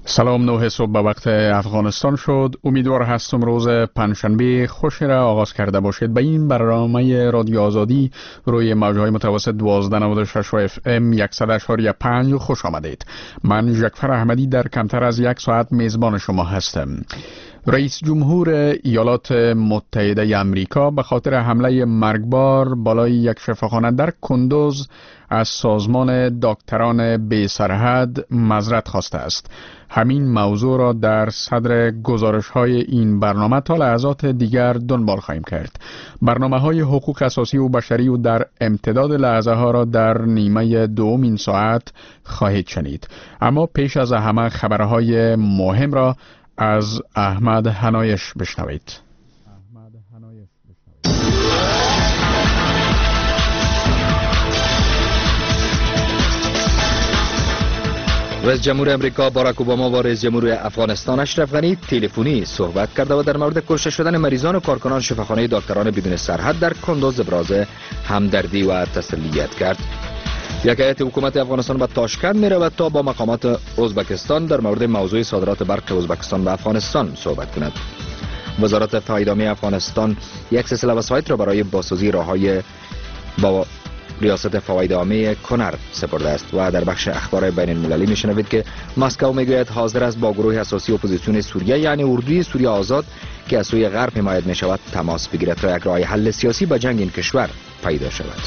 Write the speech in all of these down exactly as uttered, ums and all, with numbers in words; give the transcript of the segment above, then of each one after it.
سلام، نه صبح به وقت افغانستان شد. امیدوار هستم روز پنجشنبه خوشی را آغاز کرده باشید. به این برنامه رادیو آزادی روی موجهای متوسط دوازده نود و شش اف ام صد و شش و پنج خوش آمدید. من جعفر احمدی در کمتر از یک ساعت میزبان شما هستم. رئیس جمهور ایالات متحده امریکا به خاطر حمله مرگبار بالای یک شفاخانه در کندوز از سازمان دکتران بی سرحد معذرت خواسته است. همین موضوع را در صدر گزارش های این برنامه تا لحظات دیگر دنبال خواهیم کرد. برنامه های حقوق اساسی و بشری و در امتداد لحظه ها را در نیمه دوم این ساعت خواهید شنید. اما پیش از همه خبرهای مهم را از احمد حنایش بشنوید. رئیس جمهور امریکا باراک اوباما و رئیس جمهور افغانستان اشرف غنی تلفنی صحبت کرده و در مورد کشته شدن مریضان و کارکنان شفاخانه دکتران بدون سرحد در کندوز ابراز همدردی و تسلیت کرد. یک هیئت حکومت افغانستان به تاشکند می رود تا با مقامات ازبکستان در مورد موضوع صادرات برق ازبکستان به افغانستان صحبت کند. وزارت فوایدعامه افغانستان یک سلسله وسایط را برای بازسازی راههای با ریاست فوایدعامه کنر سپرده است. و در بخش اخبار بین المللی می شنوید که مسکو می گوید حاضر است با گروه اساسی اپوزیسیون سوریه یعنی اردوی سوریه آزاد که از سوی غرب حمایت می شود تماس بگیرد تا یک راه حل سیاسی به جنگ این کشور پیدا شود.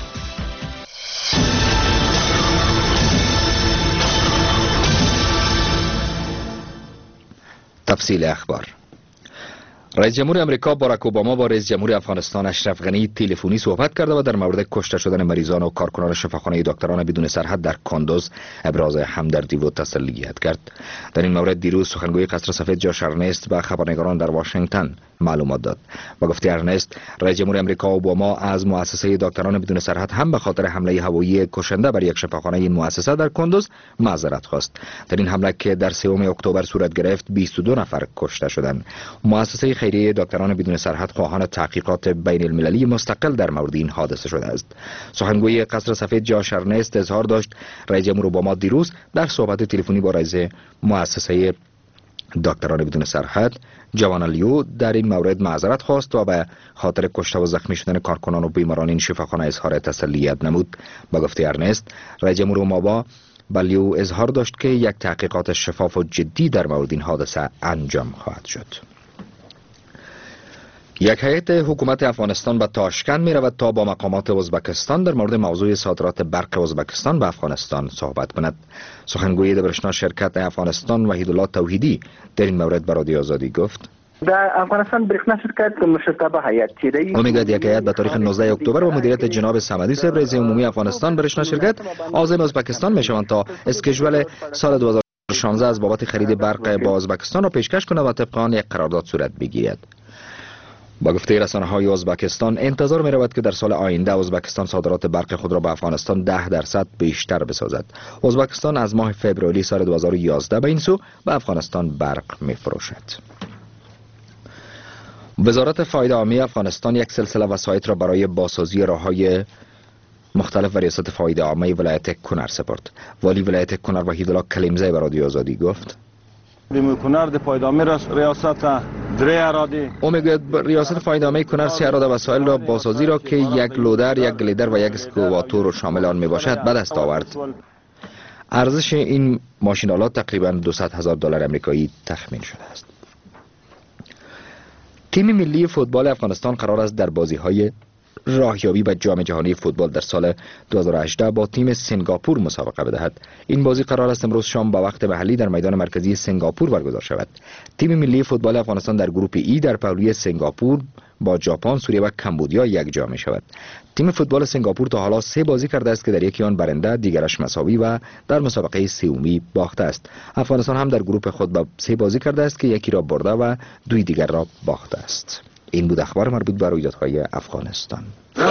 تفصیل اخبار. رئیس جمهور امریکا باراک اوباما با رئیس جمهور افغانستان اشرف غنی تلفنی صحبت کرده و در مورد کشته شدن مریضان و کارکنان شفاخانه دکتران بدون سرحد در کندوز ابراز همدردی و تسلیت کرد. در این مورد دیروز سخنگوی قصر سفید جاش ارنست به خبرنگاران در واشنگتن معلومات داد. با گفته ارنست، رئیس جمهور امریکا اوباما از مؤسسه دکتران بدون سرحد هم به خاطر حمله هوایی کشنده بر یک شفاخانه این مؤسسه در کندوز معذرت خواست. در این حمله که در سوم اکتبر صورت گرفت بیست و دو نفر کشته شدند. مؤسسه خیریه دکتران بدون سرحد خواهان تحقیقات بین المللی مستقل در مورد این حادثه شده است. سخنگوی قصر سفید جاش ارنست اظهار داشت رئیس جمهور اوباما دیروز در صحبت تلفنی با رئیس مؤسسه دکتران بدون سرحد جوان لیو در این مورد معذرت خواست و به خاطر کشته و زخمی شدن کارکنان و بیماران این شفاخانه اظهار تسلیت نمود. با گفته ارنست، رئیس جمهور اوباما با لیو اظهار داشت که یک تحقیقات شفاف و جدی در مورد این حادثه انجام خواهد شد. یک هیئت حکومت افغانستان به تاشکند می رود تا با مقامات ازبکستان در مورد موضوع صادرات برق ازبکستان به افغانستان صحبت کند. سخنگوی دبیرستان شرکت افغانستان وحیدالله توحیدی در این مورد به رادیو آزادی گفت: در افغانستان برق شرکت مشتبه هیئت چیره او میگوید یک هیئت به تاریخ نوزده اکتبر و مدیریت جناب صمدی صاحب رئیس عمومی افغانستان برق شرکت عازم ازبکستان می شوند تا اسکیجول سال دو هزار و شانزده از بابت خرید برق با ازبکستان را پیشکش کند و طبق آن یک قرارداد صورت بگیرد. با گفته رسانه‌های ازبکستان انتظار می رود که در سال آینده ازبکستان صادرات برق خود را به افغانستان ده درصد بیشتر بسازد. ازبکستان از ماه فوریه سال دو هزار و یازده به این سو به افغانستان برق می فروشد. وزارت فوایدعامه افغانستان یک سلسله وسایط را برای بازسازی راههای مختلف و ریاست فوایدعامه ولایت کنر سپرد. والی ولایت کنر وحیدالله کلیمزی به رادیو آزادی گفت: کنر د فایدعامه ریاست دری اراده او میگوید ریاست فایدعامه کنر سه اراده وسایل را بازسازی را که یک لودر، یک گلیدر و یک اسکواتور شامل آن می باشد به دست آورد. ارزش این ماشین‌آلات تقریبا دویست هزار دلار آمریکایی تخمین شده است. تیم ملی فوتبال افغانستان قرار است در بازی‌های راهیابی به جام جهانی فوتبال در سال دو هزار و هجده با تیم سنگاپور مسابقه بدهد. این بازی قرار است امروز شام با وقت محلی در میدان مرکزی سنگاپور برگزار شود. تیم ملی فوتبال افغانستان در گروپ ای در پهلوی سنگاپور با ژاپن، سوریه و کمبودیا یک جا می شود. تیم فوتبال سنگاپور تا حالا سه بازی کرده است که در یکی آن برنده، دیگرش مساوی و در مسابقه سومی باخته است. افغانستان هم در گروپ خود با سه بازی کرده است که یکی را برده و دوی دیگر را باخته است. این بود اخبار مربوط به رویدادهای افغانستان.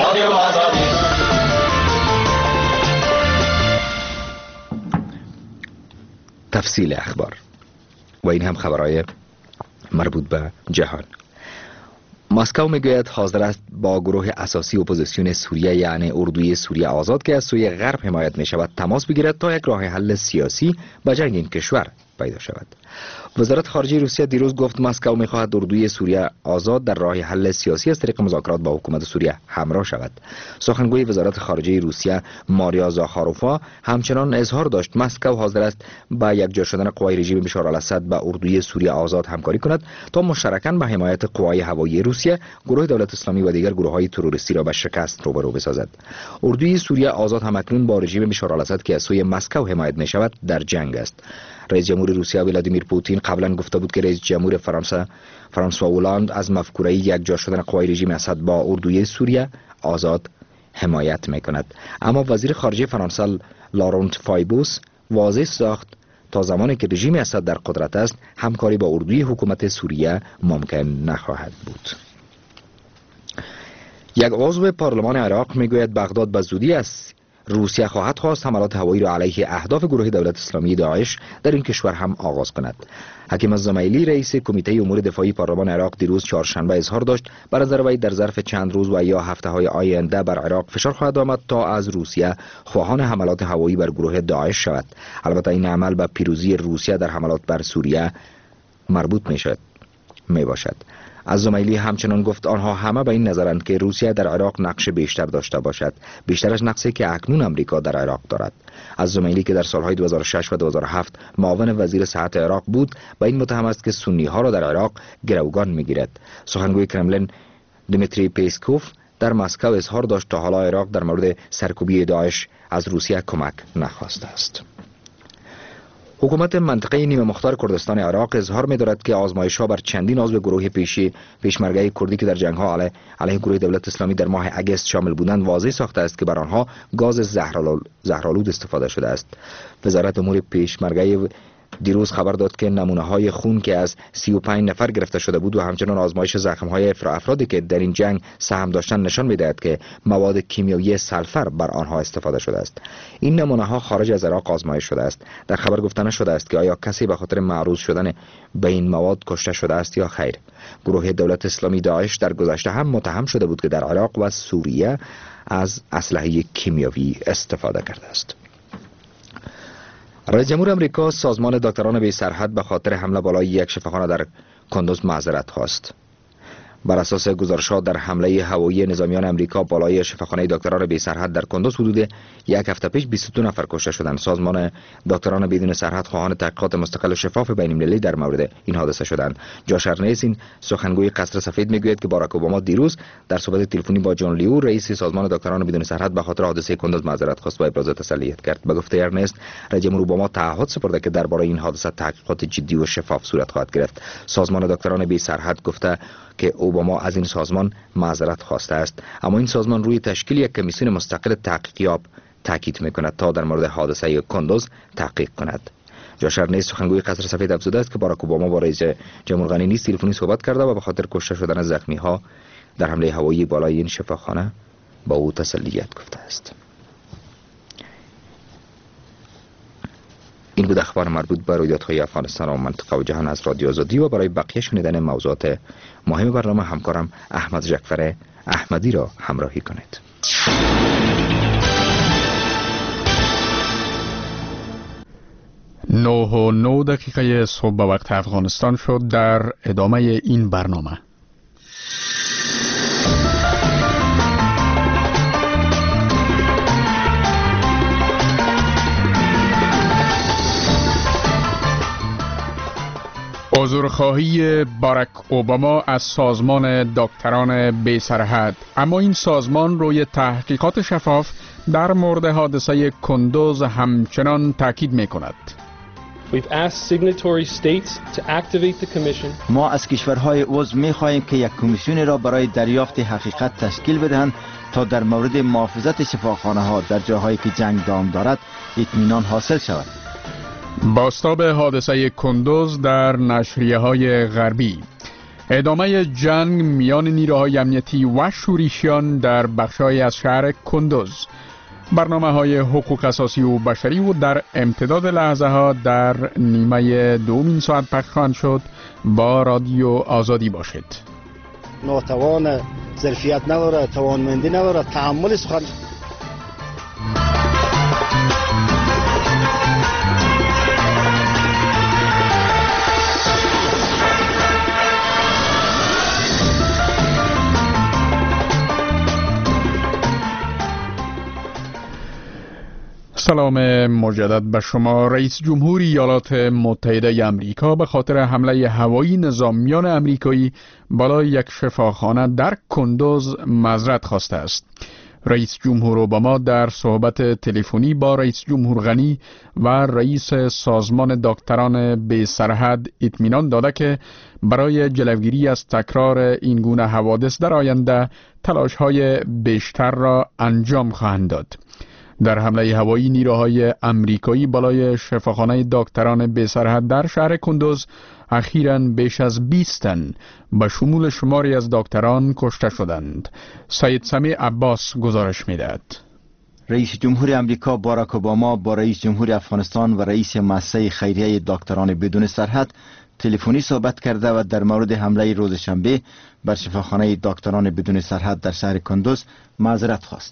تفصیل اخبار و این هم خبرهای مربوط به جهان. مسکو میگوید حاضر است با گروه اساسی اپوزیسیون سوریه یعنی اردوی سوریه آزاد که از سوی غرب حمایت می شود تماس بگیرد تا یک راه حل سیاسی به جنگ این کشور پیدا شود. وزارت خارجه روسیه دیروز گفت مسکو می‌خواهد اردوی سوریه آزاد در راه حل سیاسی از طریق مذاکرات با حکومت سوریه همراه شود. سخنگوی وزارت خارجه روسیه ماریا زاخاروفا همچنان اظهار داشت مسکو حاضر است با یکجا شدن قوای رژیم بشار الاسد با اردوی سوریه آزاد همکاری کند تا مشترکاً به حمایت قوای هوایی روسیه گروه دولت اسلامی و دیگر گروه‌های تروریستی را به شکست روبرو بسازد. اردوی سوریه آزاد همکنون با رژیم بشار الاسد که از سوی مسکو حمایت می‌شود در جنگ است. رئیس جمهور روسیه ولادیمیر پوتین قبلا گفته بود که رئیس جمهور فرانسه فرانسوا اولاند از مفکوره یکجا شدن قوای رژیم اسد با اردوی سوریه آزاد حمایت می‌کند. اما وزیر خارجه فرانسه لارونت فایبوس واضح ساخت تا زمانی که رژیم اسد در قدرت است همکاری با اردوی حکومت سوریه ممکن نخواهد بود. یک عضو پارلمان عراق میگوید بغداد به زودی از روسیه خواهد خواست حملات هوایی را علیه اهداف گروه دولت اسلامی داعش در این کشور هم آغاز کند. حکیم الزمایلی رئیس کمیته امور دفاعی پارلمان عراق دیروز چهارشنبه اظهار داشت بر نظر وی در ظرف چند روز و یا هفته های آینده بر عراق فشار خواهد آمد تا از روسیه خواهان حملات هوایی بر گروه داعش شود. البته این عمل به پیروزی روسیه در حملات بر سوریه مربوط می شد می باشد. الزمایلی همچنان گفت آنها همه به این نظرند که روسیه در عراق نقش بیشتر داشته باشد، بیشتر از نقشی که اکنون امریکا در عراق دارد. الزمایلی که در سالهای دو هزار و شش و دو هزار و هفت معاون وزیر صحت عراق بود به این متهم است که سنی ها را در عراق گروگان میگیرد. سخنگوی کرملین دمیتری پیسکوف در مسکو اظهار داشت تا حالا عراق در مورد سرکوبی داعش از روسیه کمک نخواسته است. حکومت منطقه نیمه مختار کردستان عراق اظهار می‌دارد که آزمایش‌ها بر چندین عضو گروه پیشی پیشمرگه کردی که در جنگ‌ها علیه علیه گروه دولت اسلامی در ماه اگست شامل بودند واضح ساخته است که بر آنها گاز زهرآلود استفاده شده است. وزارت امور پیشمرگه دیروز خبر داد که نمونه‌های خون که از سی و پنج نفر گرفته شده بود و همچنین آزمایش زخم‌های افرادی که در این جنگ سهم داشتند نشان می‌دهد که مواد کیمیایی سلفر بر آنها استفاده شده است. این نمونه‌ها خارج از عراق آزمایش شده است. در خبر گفته نشده است که آیا کسی به خاطر معروض شدن به این مواد کشته شده است یا خیر. گروه دولت اسلامی داعش در گذشته هم متهم شده بود که در عراق و سوریه از اسلحه کیمیایی استفاده کرده است. رئیس جمهور امریکا سازمان دکتران بی سرحد به خاطر حمله بالای یک شفاخانه در کندوز معذرت خواست. بر اساس گزارشات در حمله هوایی نظامیان امریکا بالای شفاخانه دکتران بی سرحد در کندوز حدود یک هفته پیش بیست و دو نفر کشته شدند. سازمان دکتران بدون سرحد خواهان تحقیقات مستقل و شفاف بین المللی در مورد این حادثه شدند. جاش ارنست سخنگوی قصر سفید میگوید که باراک اوباما دیروز در صحبت تلفنی با جان لیو رئیس سازمان دکتران بدون سرحد به خاطر حادثه کندوز معذرت خواست و ابراز تسلیت کرد. به گفته ارنست رئیس جمهور اوباما تعهد سپرده که درباره این حادثه تحقیقات جدی و شفاف صورت خواهد گرفت. سازمان دکتران بی سرحد گفته که اوباما از این سازمان معذرت خواسته است، اما این سازمان روی تشکیل یک کمیسیون مستقل تحقیقیاب تاکید میکند تا در مورد حادثه کندوز تحقیق کند. جاش ارنست سخنگوی قصر سفید افزوده است که باراک اوباما با رئیس جمهور غنی نیز تلفنی صحبت کرده و به خاطر کشته شدن زخمی ها در حمله هوایی بالای این شفاخانه با او تسلیت گفته است. این بود اخبار مربوط به رویدادهای افغانستان و منطقه و جهان از رادیو آزادی و برای بقیه شنیدن موضوعات مهم برنامه همکارم احمد جعفر احمدی را همراهی کنید. نه و نه دقیقه صبح به وقت افغانستان شد. در ادامه این برنامه عذرخواهی باراک اوباما از سازمان دکتران بی سرحد. اما این سازمان روی تحقیقات شفاف در مورد حادثه کندوز همچنان تاکید می کند. ما از کشورهای عضو می خواهیم که یک کمیسیون را برای دریافت حقیقت تشکیل بدهند تا در مورد محافظت شفاخانه ها در جاهایی که جنگ دام دارد اطمینان حاصل شود. بازتاب حادثه کندوز در نشریه های غربی. ادامه جنگ میان نیروهای امنیتی و شورشیان در بخش‌های از شهر کندوز. برنامه های حقوق اساسی و بشری و در امتداد لحظه ها در نیمه دومین ساعت پخش خواهند شد. با رادیو آزادی باشید. ناتوان ظرفیت نداره، توانمندی نداره، تحمل سخن سلام مجدد به شما. رئیس جمهور ایالات متحده آمریکا به خاطر حمله هوایی نظامیان آمریکایی بالای یک شفاخانه در کندوز معذرت خواسته است. رئیس جمهور اوباما در صحبت تلفنی با رئیس جمهور غنی و رئیس سازمان دکتران بی سرحد اطمینان داده که برای جلوگیری از تکرار این گونه حوادث در آینده تلاش‌های بیشتر را انجام خواهند داد. در حمله هوایی نیروهای آمریکایی بالای شفاخانه دکتران بی سرحد در شهر کندوز اخیراً بیش از بیست تن به شمول شماری از دکتران کشته شدند. سید سمیع عباس گزارش می‌دهد. رئیس جمهور آمریکا باراک اوباما با رئیس جمهور افغانستان و رئیس مؤسسه خیریه دکتران بدون سرحد تلفنی صحبت کرده و در مورد حمله روز شنبه بر شفاخانه دکتران بدون سرحد در شهر کندوز معذرت خواست.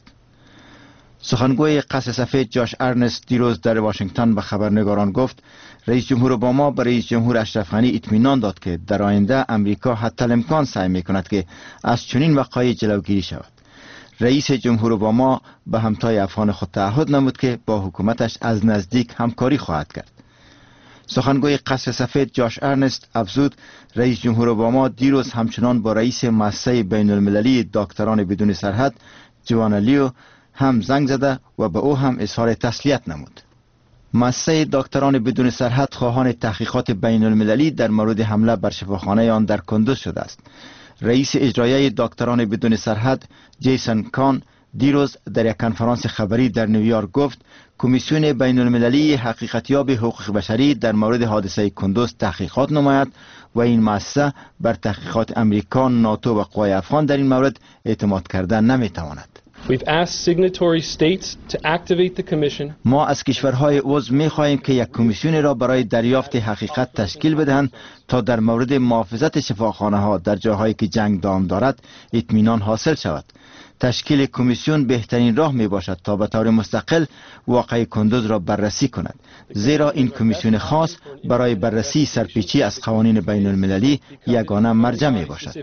سخنگوی قصر سفید جاش ارنست دیروز در واشنگتن به خبرنگاران گفت رئیس جمهور اوباما به رئیس جمهور اشرف غنی اطمینان داد که در آینده امریکا حتی الامکان سعی میکند که از چنین وقایع جلوگیری شود. رئیس جمهور اوباما به همتای افغان خود تعهد نمود که با حکومتش از نزدیک همکاری خواهد کرد. سخنگوی قصر سفید جاش ارنست افزود رئیس جمهور اوباما دیروز همچنان با رئیس مؤسسه بین المللی دکتران بدون سرحد جوانا لیو هم زنگ زده و به او هم اظهار تسلیت نمود. مؤسسه دکتران بدون سرحد خواهان تحقیقات بین المللی در مورد حمله بر شفاخانه آن در کندوز شده است. رئیس اجرایی دکتران بدون سرحد جیسون کان دیروز در یک کنفرانس خبری در نیویورک گفت کمیسیون بین المللی حقیقتیاب حقوق بشری در مورد حادثه کندوز تحقیقات نماید و این مؤسسه بر تحقیقات امریکا، ناتو و قوای افغان در این مورد اعتماد کردن نمیتواند. We've asked signatory states to activate the commission. ما از کشورهای عضو می‌خواهیم که یک کمیسیون را برای دریافت حقیقت تشکیل بدهند تا در مورد محافظت شفاخانه‌ها در جاهایی که جنگ دام دارد اطمینان حاصل شود. تشکیل کمیسیون بهترین راه می باشد تا به طور مستقل واقعه کندوز را بررسی کند، زیرا این کمیسیون خاص برای بررسی سرپیچی از قوانین بین المللی یگانه مرجع می باشد.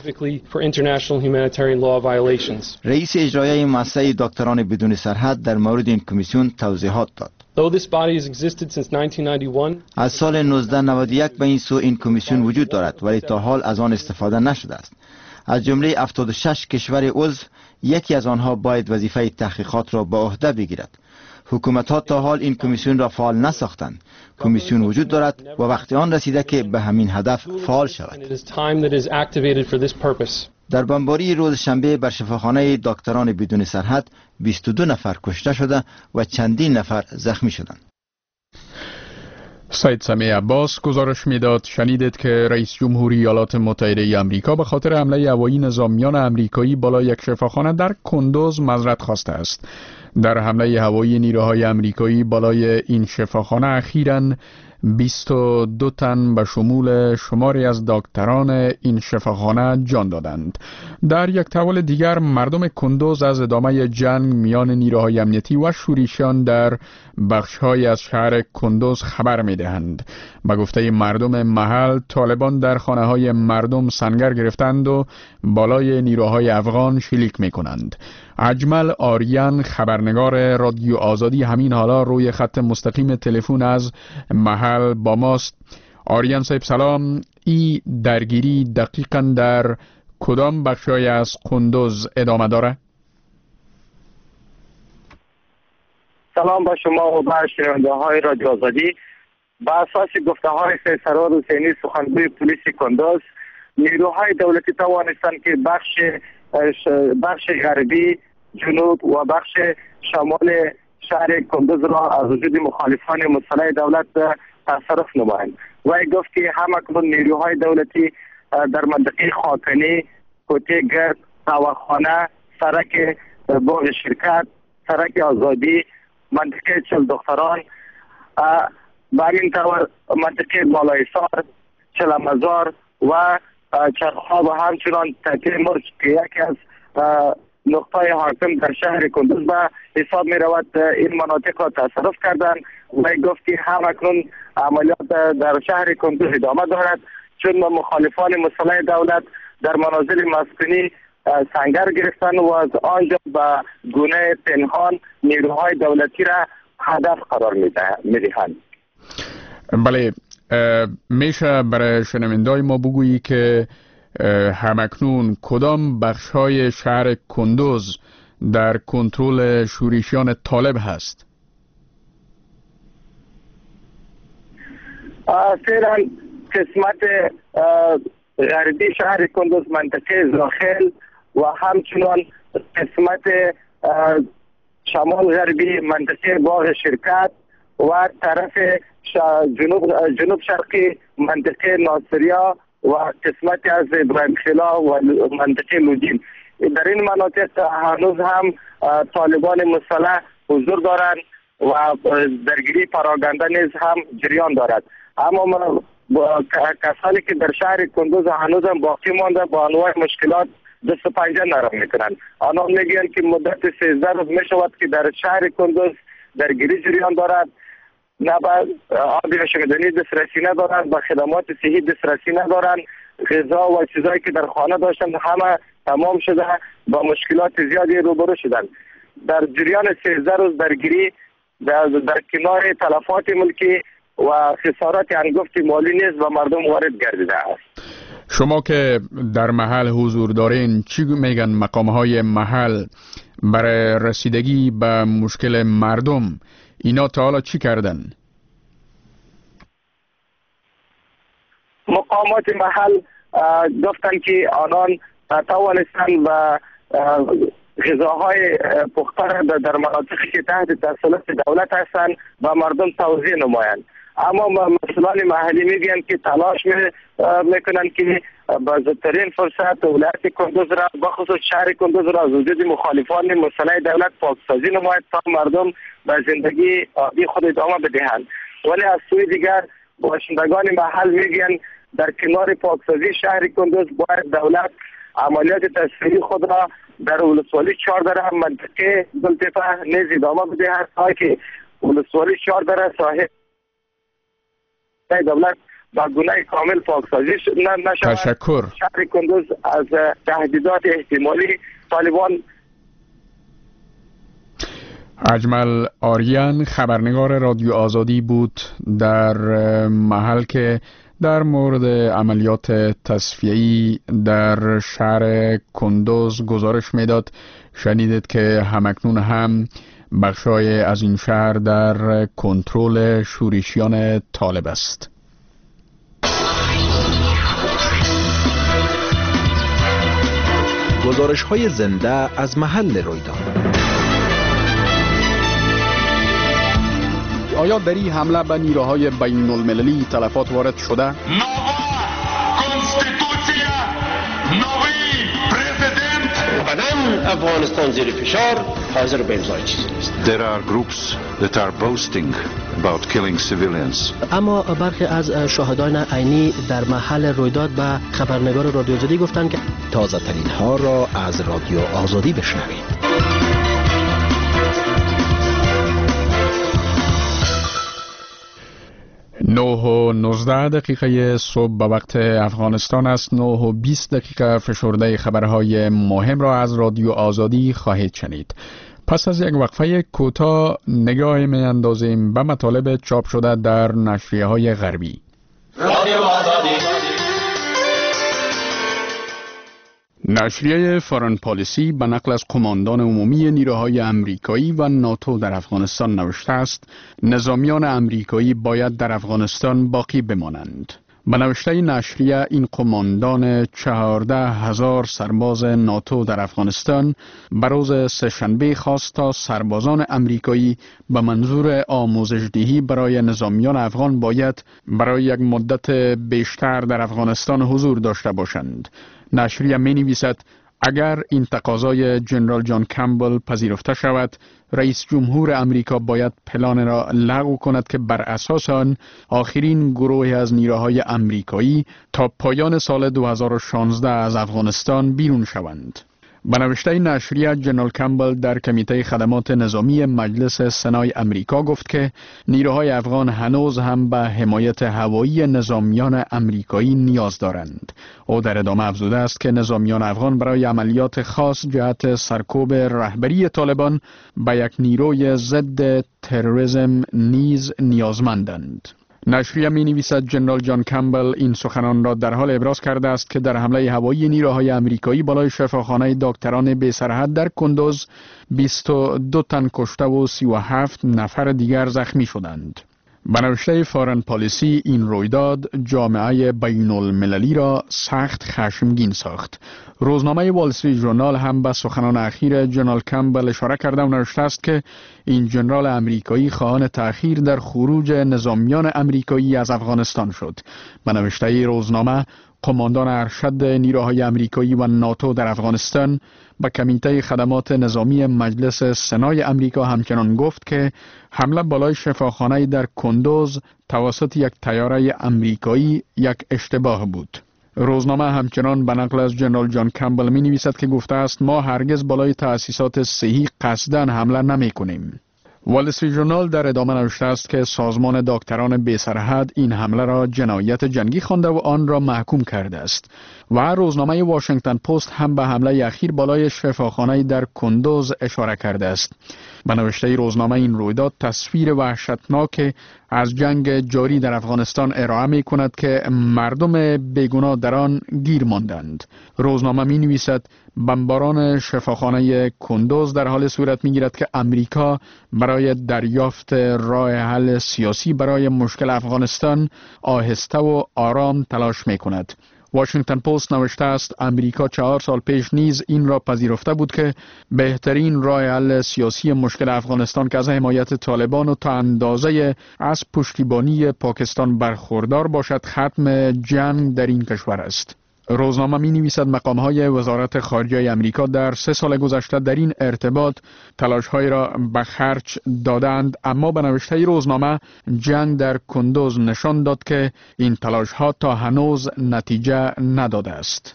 رئیس اجرایی مؤسسه دکتران بدون سرحد در مورد این کمیسیون توضیحات داد. از سال نوزده نود و یک به این سو این کمیسیون وجود دارد ولی تا حال از آن استفاده نشده است. از جمله هفتاد و شش کشور عضو یکی از آنها باید وظیفه تحقیقات را به عهده بگیرد. حکومت‌ها تا حال این کمیسیون را فعال نساختند. کمیسیون وجود دارد و وقت آن رسیده که به همین هدف فعال شود. در بمباری روز شنبه بر شفاخانه دکتران بدون سرحد بیست و دو نفر کشته شده و چندین نفر زخمی شدند. سید سمیع عباس گزارش میداد. شنیدید که رئیس جمهور ایالات متحده آمریکا به خاطر حمله هوایی نظامیان آمریکایی بالای یک شفاخانه در کندوز معذرت خواسته است. در حمله هوایی نیروهای آمریکایی بالای این شفاخانه اخیراً بیست و دو تن به شمول شماری از دکتران این شفاخانه جان دادند. در یک تحول دیگر مردم کندوز از ادامه جنگ میان نیروهای امنیتی و شورشیان در بخش‌های از شهر کندوز خبر می‌دهند. به گفته مردم محل طالبان در خانه‌های مردم سنگر گرفتند و بالای نیروهای افغان شلیک می‌کنند. اجمل آریان خبرنگار رادیو آزادی همین حالا روی خط مستقیم تلفن از محل با ماست. آریان صاحب سلام. این درگیری دقیقاً در کدام بخشای از کندوز ادامه داره؟ سلام با شما و به شنونده های رادیو آزادی. با اساس گفته های سرور حسینی سخنگوی پلیس کندوز، نیروهای دولتی توانستند که بخش بخش غربی، جنوب و بخش شمال شهر کندوز را از وجود مخالفان مسلح دولت تصرف نمایند. وی گفت که همکنون نیروهای دولتی در منطقه خاکنی، کوته گرد، قهوه‌خانه، سرک باغ شرکت، سرک آزادی، منطقه چل دختران، به همین طور منطقه بالایسار، چلمزار و چرخاب و همچنان تکه مرج که یکی از نقطه حاکم در شهر کندوز به حساب می رود این مناطق را تصرف کردن. و گفت که همکنون عملیات در شهر کندوز ادامه دارد، چون مخالفان مسلح دولت در منازل مسکونی سنگر گرفتن و از آنجا به گونه پنهان نیروهای دولتی را هدف قرار میدهند. بله، میشه برای شنوندای ما بگویی که همکنون کدام بخش‌های شهر کندوز در کنترل شورشیان طالب هست؟ فعلا قسمت غربی شهر کندوز، منطقه زاخل و همچنان قسمت شمال غربی منطقه باغ شرکت و طرف جنوب جنوب شرقی منطقه ناصریا و قسمت از ابراهیم خیلا و منطقه لودین. در این مناطق هنوز هم طالبان مسلح حضور دارند و درگیری پراگنده نیز هم جریان دارد. اما کسانی که در شهر کندوز هنوز هم باقی مانده با انواع مشکلات دست و پنجه نرم میکنند. آنها میگویند که مدت سیزده روز میشود که در شهر کندوز درگیری جریان دارد، نه به آب آشامیدنی دسترسی ندارند، به خدمات صحی دسترسی ندارند، غذا و چیزایی که در خانه داشتند همه تمام شده، با مشکلات زیادی روبرو شدند. در جریان سیزده روز درگیری در, در کنار تلفات ملکی و خسارات انگفت مالی نیز به مردم وارد گردیده است. شما که در محل حضور دارین، چی میگن مقامهای محل برای رسیدگی به مشکل مردم؟ اینا تا حالا چی کردن؟ مقامات محل گفتن که آنان توانستند و غذاهای پخته در مناطقی که تحت تسلط دولت هستند و مردم توزیع نمایند. اما مسئولان محلی میگن که تلاش میکنن که با زودترین فرصت ولایت کندوز را بخصوص شهر کندوز را از وجود مخالفان مسلح دولت پاکسازی نماید تا مردم به زندگی عادی خود ادامه بدهند. ولی از سوی دیگر باشندگان محل میگن در کنار پاکسازی شهر کندوز باید دولت عملیات تصفیه‌ای خود را در ولسوالی چهاردره منطقه گلتپه نیز ادامه بدهد تا که ولسوالی چهاردره صاحب دولت با گونه کامل پاکسازی نشود. تشکر. شهر کندوز از تهدیدات احتمالی طالبان. اجمل آریان خبرنگار رادیو آزادی بود در محل که در مورد عملیات تصفیه‌ای در شهر کندوز گزارش میداد. شنیدید که همکنون هم بخشای از این شهر در کنترل شورشیان طالب است. گزارش های زنده از محل رویداد. آیا در این حمله به نیروهای بین المللی تلفات وارد شده؟ نووا کنستیتوسیا، نوی پرزیدنت. قدم افغانستان زیر فشار، حاضر به امضای چیزی نیست. There are groups that are boasting about killing civilians. اما برخی از شاهدان عینی در محل رویداد به خبرنگار رادیو آزادی گفتند که تازه ترین ها را از رادیو آزادی بشنوید. نه و نوزده دقیقه صبح به وقت افغانستان است. نه و بیست دقیقه فشرده خبرهای مهم را از رادیو آزادی خواهید شنید. پس از یک وقفه کوتاه نگاه می اندازیم به مطالب چاپ شده در نشریه های غربی. رادیو آزادی. نشریه فارن پالیسی به نقل از قماندان عمومی نیروهای امریکایی و ناتو در افغانستان نوشته است نظامیان امریکایی باید در افغانستان باقی بمانند. به نوشته نشریه این قماندان چهارده هزار سرباز ناتو در افغانستان به روز سه‌شنبه خواست تا سربازان امریکایی به منظور آموزش‌دهی برای نظامیان افغان باید برای یک مدت بیشتر در افغانستان حضور داشته باشند. نشریه می نویسد اگر این تقاضای جنرال جان کمبل پذیرفته شود، رئیس جمهور امریکا باید پلان را لغو کند که بر اساس آن آخرین گروه از نیروهای امریکایی تا پایان سال دو هزار و شانزده از افغانستان بیرون شوند. به نوشته نشریه جنرال کمبل در کمیته خدمات نظامی مجلس سنای امریکا گفت که نیروهای افغان هنوز هم به حمایت هوایی نظامیان امریکایی نیاز دارند. او در ادامه افزوده است که نظامیان افغان برای عملیات خاص جهت سرکوب رهبری طالبان به یک نیروی ضد تروریسم نیز نیازمندند. نشریه می نویسد جنرال جان کمبل این سخنان را در حال ابراز کرده است که در حمله هوایی نیروهای امریکایی بالای شفاخانه دکتران بی سرحد در کندوز بیست و دو تن کشته و سی و هفت نفر دیگر زخمی شدند. به نوشته فارن پالیسی این رویداد جامعه بین المللی را سخت خشمگین ساخت. روزنامه وال استریت ژورنال هم به سخنان اخیر جنرال کمبل اشاره کرده و نوشته است که این جنرال امریکایی خواهان تأخیر در خروج نظامیان امریکایی از افغانستان شد. به نوشته روزنامه قماندان ارشد نیروهای امریکایی و ناتو در افغانستان به کمیته خدمات نظامی مجلس سنای امریکا همچنان گفت که حمله بالای شفاخانه در کندوز توسط یک طیاره امریکایی یک اشتباه بود. روزنامه همچنان به نقل از جنرال جان کمبل می نویسد که گفته است ما هرگز بالای تأسیسات صحی قصداً حمله نمی کنیم. وال استریت ژورنال در ادامه نوشته است که سازمان دکتران بی سرحد این حمله را جنایت جنگی خوانده و آن را محکوم کرده است و روزنامه واشنگتن پست هم به حمله اخیر بالای شفاخانه در کندوز اشاره کرده است. به نوشته روزنامه این رویداد تصویر وحشتناک از جنگ جاری در افغانستان ارائه می کند که مردم بیگناه در آن گیر ماندند. روزنامه می نویسد بمباران شفاخانه کندوز در حال صورت می گیرد که امریکا برای دریافت راه حل سیاسی برای مشکل افغانستان آهسته و آرام تلاش می کند. واشنگتن پست نوشته است امریکا چهار سال پیش نیز این را پذیرفته بود که بهترین راه حل سیاسی مشکل افغانستان که از حمایت طالبان و تا اندازه از پشتیبانی پاکستان برخوردار باشد ختم جنگ در این کشور است. روزنامه می نویسد مقام‌های وزارت خارجه امریکا در سه سال گذشته در این ارتباط تلاش‌های را به خرج دادند، اما به نوشته روزنامه جنگ در کندوز نشان داد که این تلاش‌ها تا هنوز نتیجه نداده است.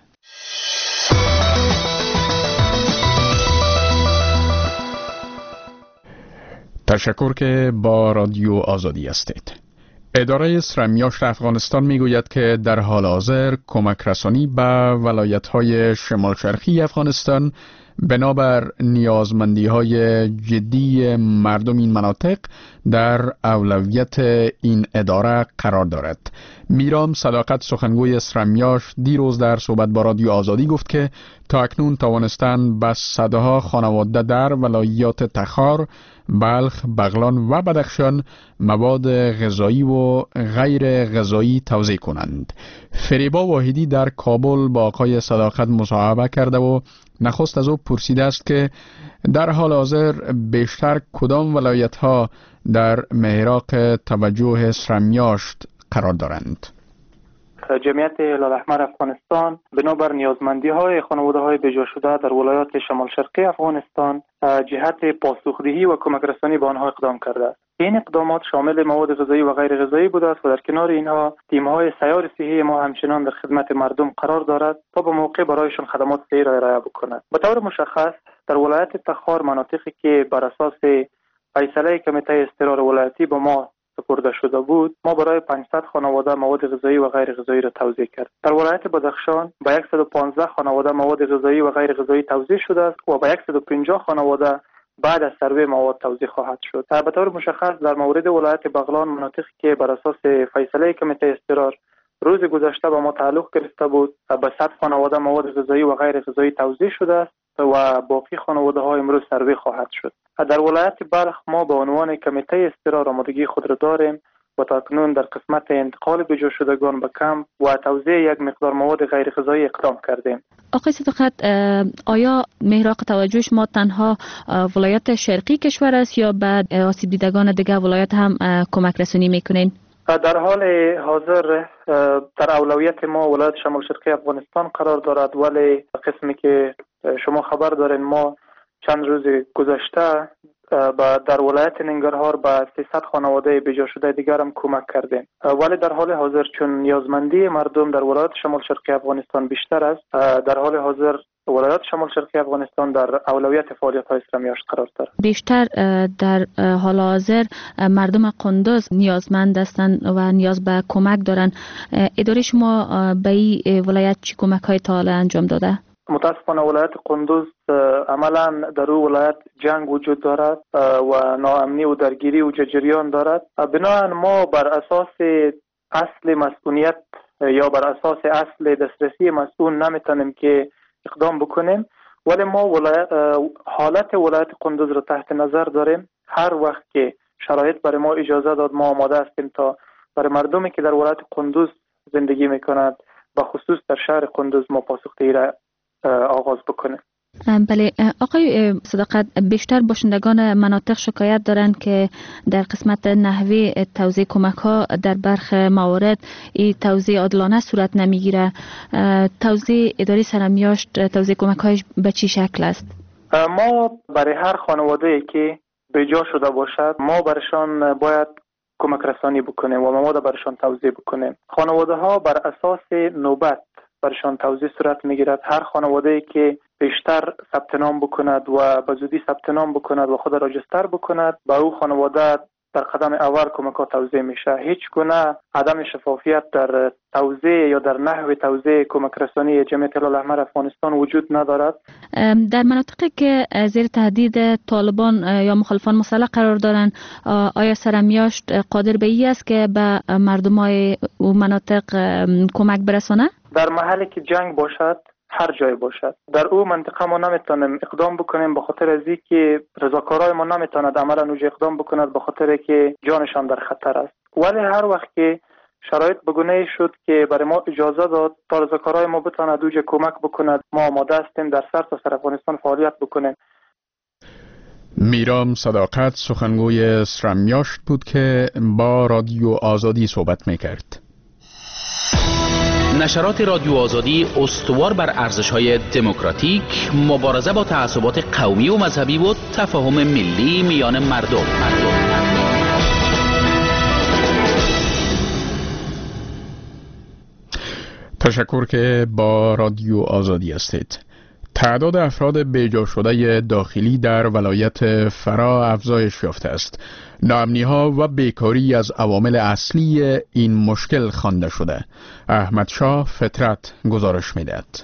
تشکر که با رادیو آزادی هستید. اداره سرمیاشت افغانستان میگوید که در حال حاضر کمک رسانی به ولایت‌های شمال شرقی افغانستان بنابر نیازمندی‌های جدی مردم این مناطق در اولویت این اداره قرار دارد. میرام صداقت سخنگوی سرمیاشت دیروز در صحبت با رادیو آزادی گفت که تا اکنون توانستند به صدها خانواده در ولایات تخار، بلخ، بغلان و بدخشان مواد غذایی و غیر غذایی توزیع کنند. فریبا واحدی در کابل با آقای صداقت مصاحبه کرده و نخست از او پرسیده است که در حال حاضر بیشتر کدام ولایت‌ها در محراق توجه سرمیاشت قرار دارند؟ جمعیت هلال احمر افغانستان بنابر نیازمندی های خانواده های بجا شده در ولایات شمال شرقی افغانستان جهت پاسخدهی و کمک رسانی به آنها اقدام کرده است. این اقدامات شامل مواد غذایی و غیر غذایی بوده است و در کنار اینها تیم های سیار صحی ما همچنان در خدمت مردم قرار دارد تا به موقع برایشان خدمات صحی را ارائه بکنند. به طور مشخص در ولایت تخار مناطقی که بر اساس فیصله کمیته اضطرار ولایتی به ما سپرده شده بود، ما برای پانصد خانواده مواد غذایی و غیر غذایی را توزیع کرد. در ولایت بدخشان به صد و پانزده خانواده مواد غذایی و غیر غذایی توزیع شده است و به صد و پنجاه خانواده بعد از سروی مواد توزیع خواهد شد. به طور مشخص در مورد ولایت بغلان مناطقی که بر اساس فیصله کمیته اضطرار روز گذشته به ما تعلق گرفته بود، به صد خانواده مواد غذایی و غیر غذایی توزیع شده است و باقی خانواده ها امروز سروی خواهد شد. در ولایت بلخ ما به عنوان کمیته اضطرار آمادگی خود را داریم و تاکنون در قسمت انتقال بجا شدگان به کمپ و توزیع یک مقدار مواد غیر غذایی اقدام کردیم. آقای صداقت، آیا محراق توجه ما تنها ولایت شرقی کشور است یا بعد آسیب دیدگان دیگر ولایت هم کمک رسانی میکنین؟ در حال حاضر در اولویت ما ولایت شمال شرقی افغانستان قرار دارد، ولی قسمی که شما خبر دارین ما چند روز گذشته در ولایت ننگرهار به سیصد خانواده بجا شده دیگر هم کمک کردیم. ولی در حال حاضر چون نیازمندی مردم در ولایت شمال شرقی افغانستان بیشتر است، در حال حاضر ولایات شمال شرقی افغانستان در اولویت فعالیت‌های اسلامیاشت قرار دارد. بیشتر در حال حاضر مردم قندوز نیازمند هستند و نیاز به کمک دارند. اداره شما به این ولایت چه کمک‌های تا حالا انجام داده؟ متاسفانه ولایت قندوز عملا در او ولایت جنگ وجود دارد و ناامنی و درگیری و جریان دارد. بنابراین ما بر اساس اصل مسئولیت یا بر اساس اصل دسترسی مسئول نمیتونیم که اقدام بکنیم، ولی ما ولایت حالت ولایت قندوز را تحت نظر داریم. هر وقت که شرایط برای ما اجازه داد ما آماده هستیم تا برای مردمی که در ولایت قندوز زندگی میکنند به خصوص در شهر قندوز ما پاسخدهی را آغاز بکنیم. بله آقای صداقت، بیشتر باشندگان مناطق شکایت دارند که در قسمت نحوه توزیع کمک ها در برخ موارد این توزیع عادلانه صورت نمیگیره. توزیع اداره سرمیاشت توزیع کمک های به چی شکل است؟ ما برای هر خانواده که به جا شده باشد ما برشان باید کمک رسانی بکنیم و مواد برشان توزیع بکنیم. خانواده ها بر اساس نوبت برشان توزیع صورت میگیرد. هر خانواده که بیشتر ثبت نام بکند و به زودی ثبت نام بکند و خود را راجستر بکند به او خانواده در قدم اول کمک ها توزیع میشه. هیچ گونه عدم شفافیت در توزیع یا در نحو توزیع کمک رسانی جمعیت هلال احمر افغانستان وجود ندارد. در مناطقی که زیر تهدید طالبان یا مخالفان مسلح قرار دارند آیا سرمیاشت قادر به این است که به مردمای او مناطق کمک برسانه؟ در محلی که جنگ باشد، هر جای باشد، در او منطقه ما نمیتونیم اقدام بکنیم به خاطر از اینکه رضاکارای ما نمیتوند عملا اونجا اقدام بکند به خاطر که جانشان در خطر است. ولی هر وقت که شرایط بگونه شد که برای ما اجازه داد تا رضاکارای ما بتواند اونجا کمک بکند، ما آماده هستیم در سر تا سر افغانستان فعالیت بکنیم. میرام صداقت سخنگوی سرمیاشت بود که با رادیو آزادی صحبت میکرد. نشرات رادیو آزادی استوار بر ارزش‌های دموکراتیک، مبارزه با تعصبات قومی و مذهبی و تفاهم ملی میان مردم. تشکر که با رادیو آزادی هستید. تعداد افراد بیجا شده داخلی در ولایت فرا افزایش یافته است. ناامنی‌ها و بیکاری از عوامل اصلی این مشکل خوانده شده. احمد شاه فطرت گزارش می‌دهد.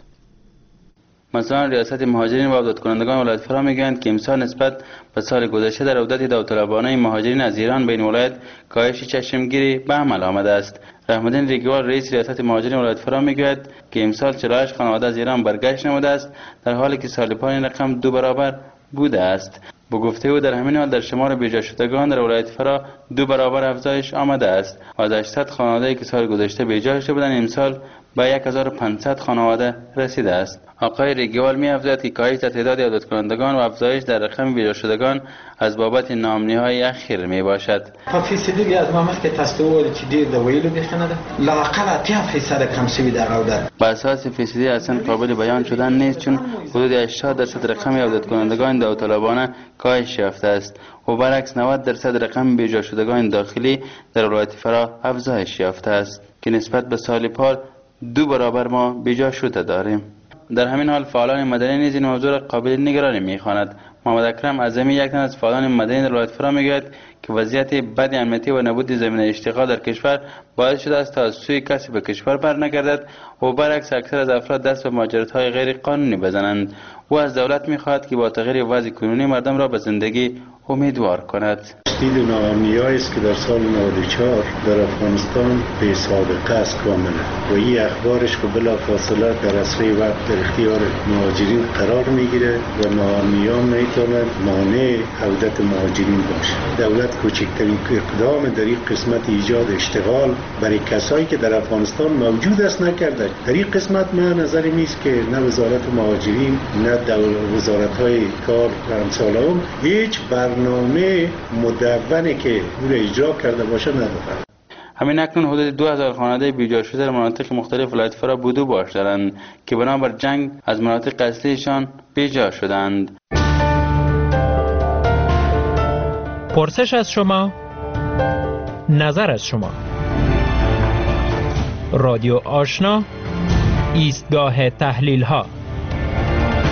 مسئولان ریاست مهاجرین و عودت کنندگان ولایت فرا میگویند که امسال نسبت به سال گذشته در عودت داوطلبانه مهاجرین از ایران به این ولایت کاهش چشمگیری به عمل آمده است. رحم‌الدین ریگوال رئیس ریاست مهاجرین ولایت فرا میگوید که امسال چهل و هشت خانواده از ایران برگشت نموده است، در حالی که سال پیش این رقم دو برابر بوده است. با گفته او در همین حال در شمار بیجا شدگان در ولایت فرا دو برابر افزایش آمده است و از هشتصد خانواده که سال گذشته بیجا شده بودند امسال به یک هزار و پانصد خانواده رسیده است. آقای ریگوال می افزاید که کاهش در تعداد عودت کنندگان و افزایش در رقم بیجا شدگان از بابت ناامنی‌های اخیر می باشد. په فیصدی از ما مخکې تاسو وویل چې ډېر د ویلو بخنه ده لااقل اتیا فیصد کم شوی در عودت. با اساس فیصدی اصلا قابل بیان شدن نیست، چون حدود هشتاد درصد رقم عودت کنندگان داوطلبانه کاهش یافته است و برعکس نود درصد رقم بیجا شدگان داخلی در ولایت فرا افزایش یافته است که نسبت به سال پار دو برابر ما بیجا شده داریم. در همین حال فعالان مدنی نیز این موضوع را قابل نگرانی می‌خوانند. محمد اکرم اعظمی یک تن از فعالان مدنی در ولایت فرا میگوید که وضعیت بد امنیتی و نبود زمینه اشتغال در کشور باعث شده است تا از سوی کسی به کشور برنگردد و برعکس اکثر از افراد دست به مهاجرت‌های غیر قانونی بزنند. او از دولت می‌خواهد که با تغییر وضع کنونی مردم را به زندگی امیدوار کند. تشدید ناامنی‌هایی است که در سال نود و چهار در افغانستان به سابقه است کاملا و این اخبارش که بلافاصله در اسرع وقت در اختیار مهاجرین قرار میگیره و ناامنی‌ها میتواند مانع عودت مهاجرین باشه. دولت کوچکترین اقدام در این قسمت ایجاد اشتغال برای کسایی که در افغانستان موجود است نکرده. در این قسمت من نظری نیست که نه وزارت مهاجرین نه وزارت‌های کار و امثال هم هیچ برنامه مدونی که او را اجرا کرده باشه ندارد. همین اکنون حدود دو هزار خانواده بیجا شده در مناطق مختلف ولایت فرا بود و باش دارند که بنابر جنگ از مناطق اصلیشان بیجا شدند. پرسش از شما، نظر از شما. رادیو آشنا، ایستگاه تحلیل ها.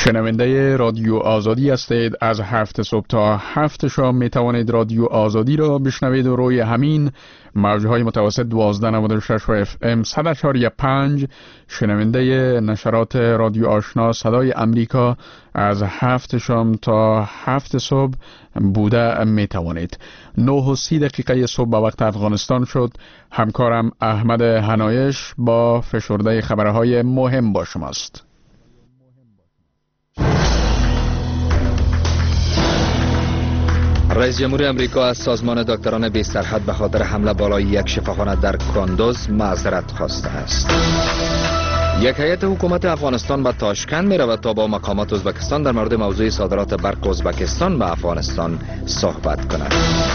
شنونده رادیو آزادی هستید. از هفت صبح تا هفت شام می توانید رادیو آزادی را بشنوید و روی همین موجهای متوسط دوازده نود و شش و اف ام صد و چهار و پنج شنونده نشرات رادیو آشنا صدای امریکا از هفت شام تا هفت صبح بوده می توانید. نه و سی دقیقه صبح به وقت افغانستان شد. همکارم احمد هنایش با فشرده خبرهای مهم با شماست. رئیس جمهور امریکا از سازمان دکتران بی سرحد به خاطر حمله بالای یک شفاخانه در کندوز معذرت خواسته است. یک هیئت حکومت افغانستان به تاشکند می رود تا با مقامات ازبکستان در مورد موضوع صادرات برق ازبکستان به افغانستان صحبت کند.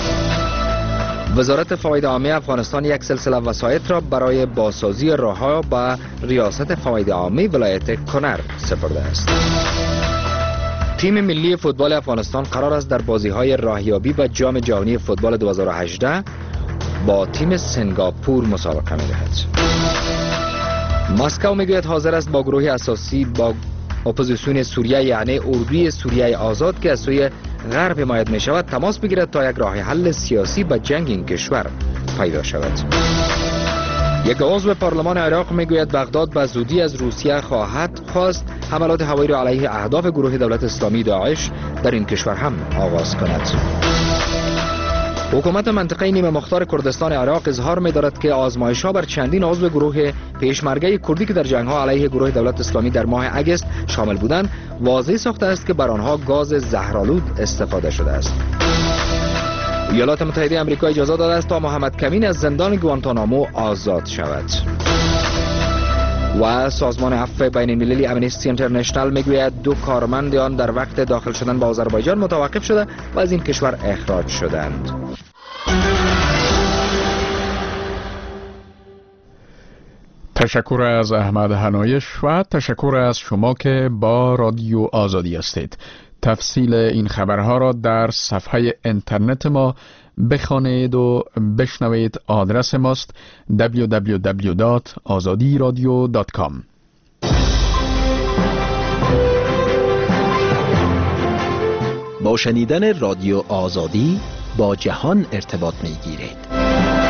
وزارت فواید عامه افغانستان یک سلسله وسایط را برای بازسازی راه‌ها به ریاست فواید عامه ولایت کنر سپرده است. تیم ملی فوتبال افغانستان قرار است در بازی‌های راهیابی و جام جهانی فوتبال دو هزار و هجده با تیم سنگاپور مسابقه می‌دهد. مسکو میگوید حاضر است با گروه اساسی با اپوزیسیون سوریه یعنی اردوی سوریه آزاد که از سوی غرب حمایت می شود تماس بگیرد تا یک راه حل سیاسی به جنگ این کشور پیدا شود. یک عضو پارلمان عراق میگوید بغداد به زودی از روسیه خواهد خواست حملات هوایی را علیه اهداف گروه دولت اسلامی داعش در این کشور هم آغاز کند. حکومت منطقه نیمه مختار کردستان عراق اظهار می دارد که آزمایش‌ها بر چندین عضو گروه پیشمرگه کردی که در جنگ‌ها علیه گروه دولت اسلامی در ماه اگست شامل بودند واضح ساخته است که بر آنها گاز زهرآلود استفاده شده است. ایالات متحده آمریکا اجازه داده است تا محمد کمین از زندان گوانتانامو آزاد شود. و سازمان عفو بین المللی امنیستی اینترنشنال میگوید دو کارمند آن در وقت داخل شدن به آذربایجان متوقف شده و از این کشور اخراج شدند. تشکر از احمد هنایش و تشکر از شما که با رادیو آزادی هستید. تفصیل این خبرها را در صفحه اینترنت ما بخوانید و بشنوید. آدرس ماست دبلیو دبلیو دبلیو دات آزادی رادیو دات کام. با شنیدن رادیو آزادی با جهان ارتباط می گیرید.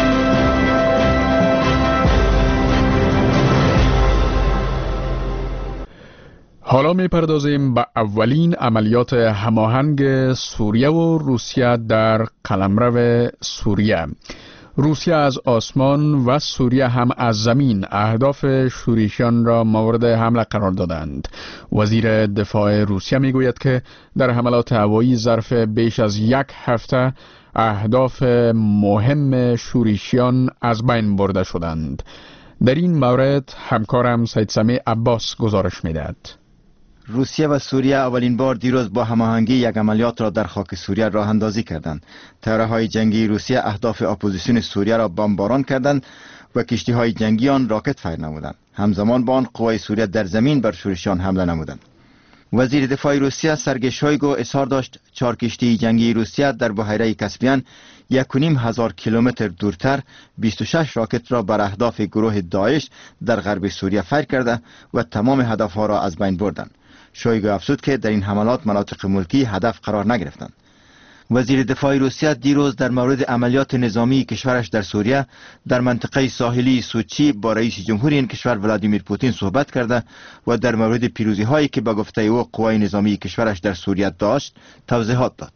حالا می پردازیم به اولین عملیات هماهنگ سوریه و روسیه در قلمرو سوریه. روسیه از آسمان و سوریه هم از زمین اهداف شورشیان را مورد حمله قرار دادند. وزیر دفاع روسیه می گوید که در حملات هوایی ظرف بیش از یک هفته اهداف مهم شورشیان از بین برده شدند. در این مورد همکارم سید سمی عباس گزارش می دهد. روسیه و سوریه اولین بار دیروز با هماهنگی یک عملیات را در خاک سوریه راه اندازی کردند. طیاره‌های جنگی روسیه اهداف اپوزیسیون سوریه را بمباران کردند و کشتی‌های جنگی آن راکت فیر نمودند. همزمان با آن قوای سوریه در زمین بر شورشیان حمله نمودند. وزیر دفاع روسیه سرگئی شویگو اظهار داشت چهار کشتی جنگی روسیه در بحیره کاسپیان یک و نیم هزار کیلومتر دورتر بیست و شش راکت را بر اهداف گروه داعش در غرب سوریه فیر کرده و تمام هدفها را از بین بردند. شویگو افزود که در این حملات مناطق ملکی هدف قرار نگرفتند. وزیر دفاع روسیه دیروز در مورد عملیات نظامی کشورش در سوریه در منطقه ساحلی سوچی با رئیس جمهور این کشور ولادیمیر پوتین صحبت کرده و در مورد پیروزی هایی که به گفته او قوای نظامی کشورش در سوریه داشت توضیحات داد.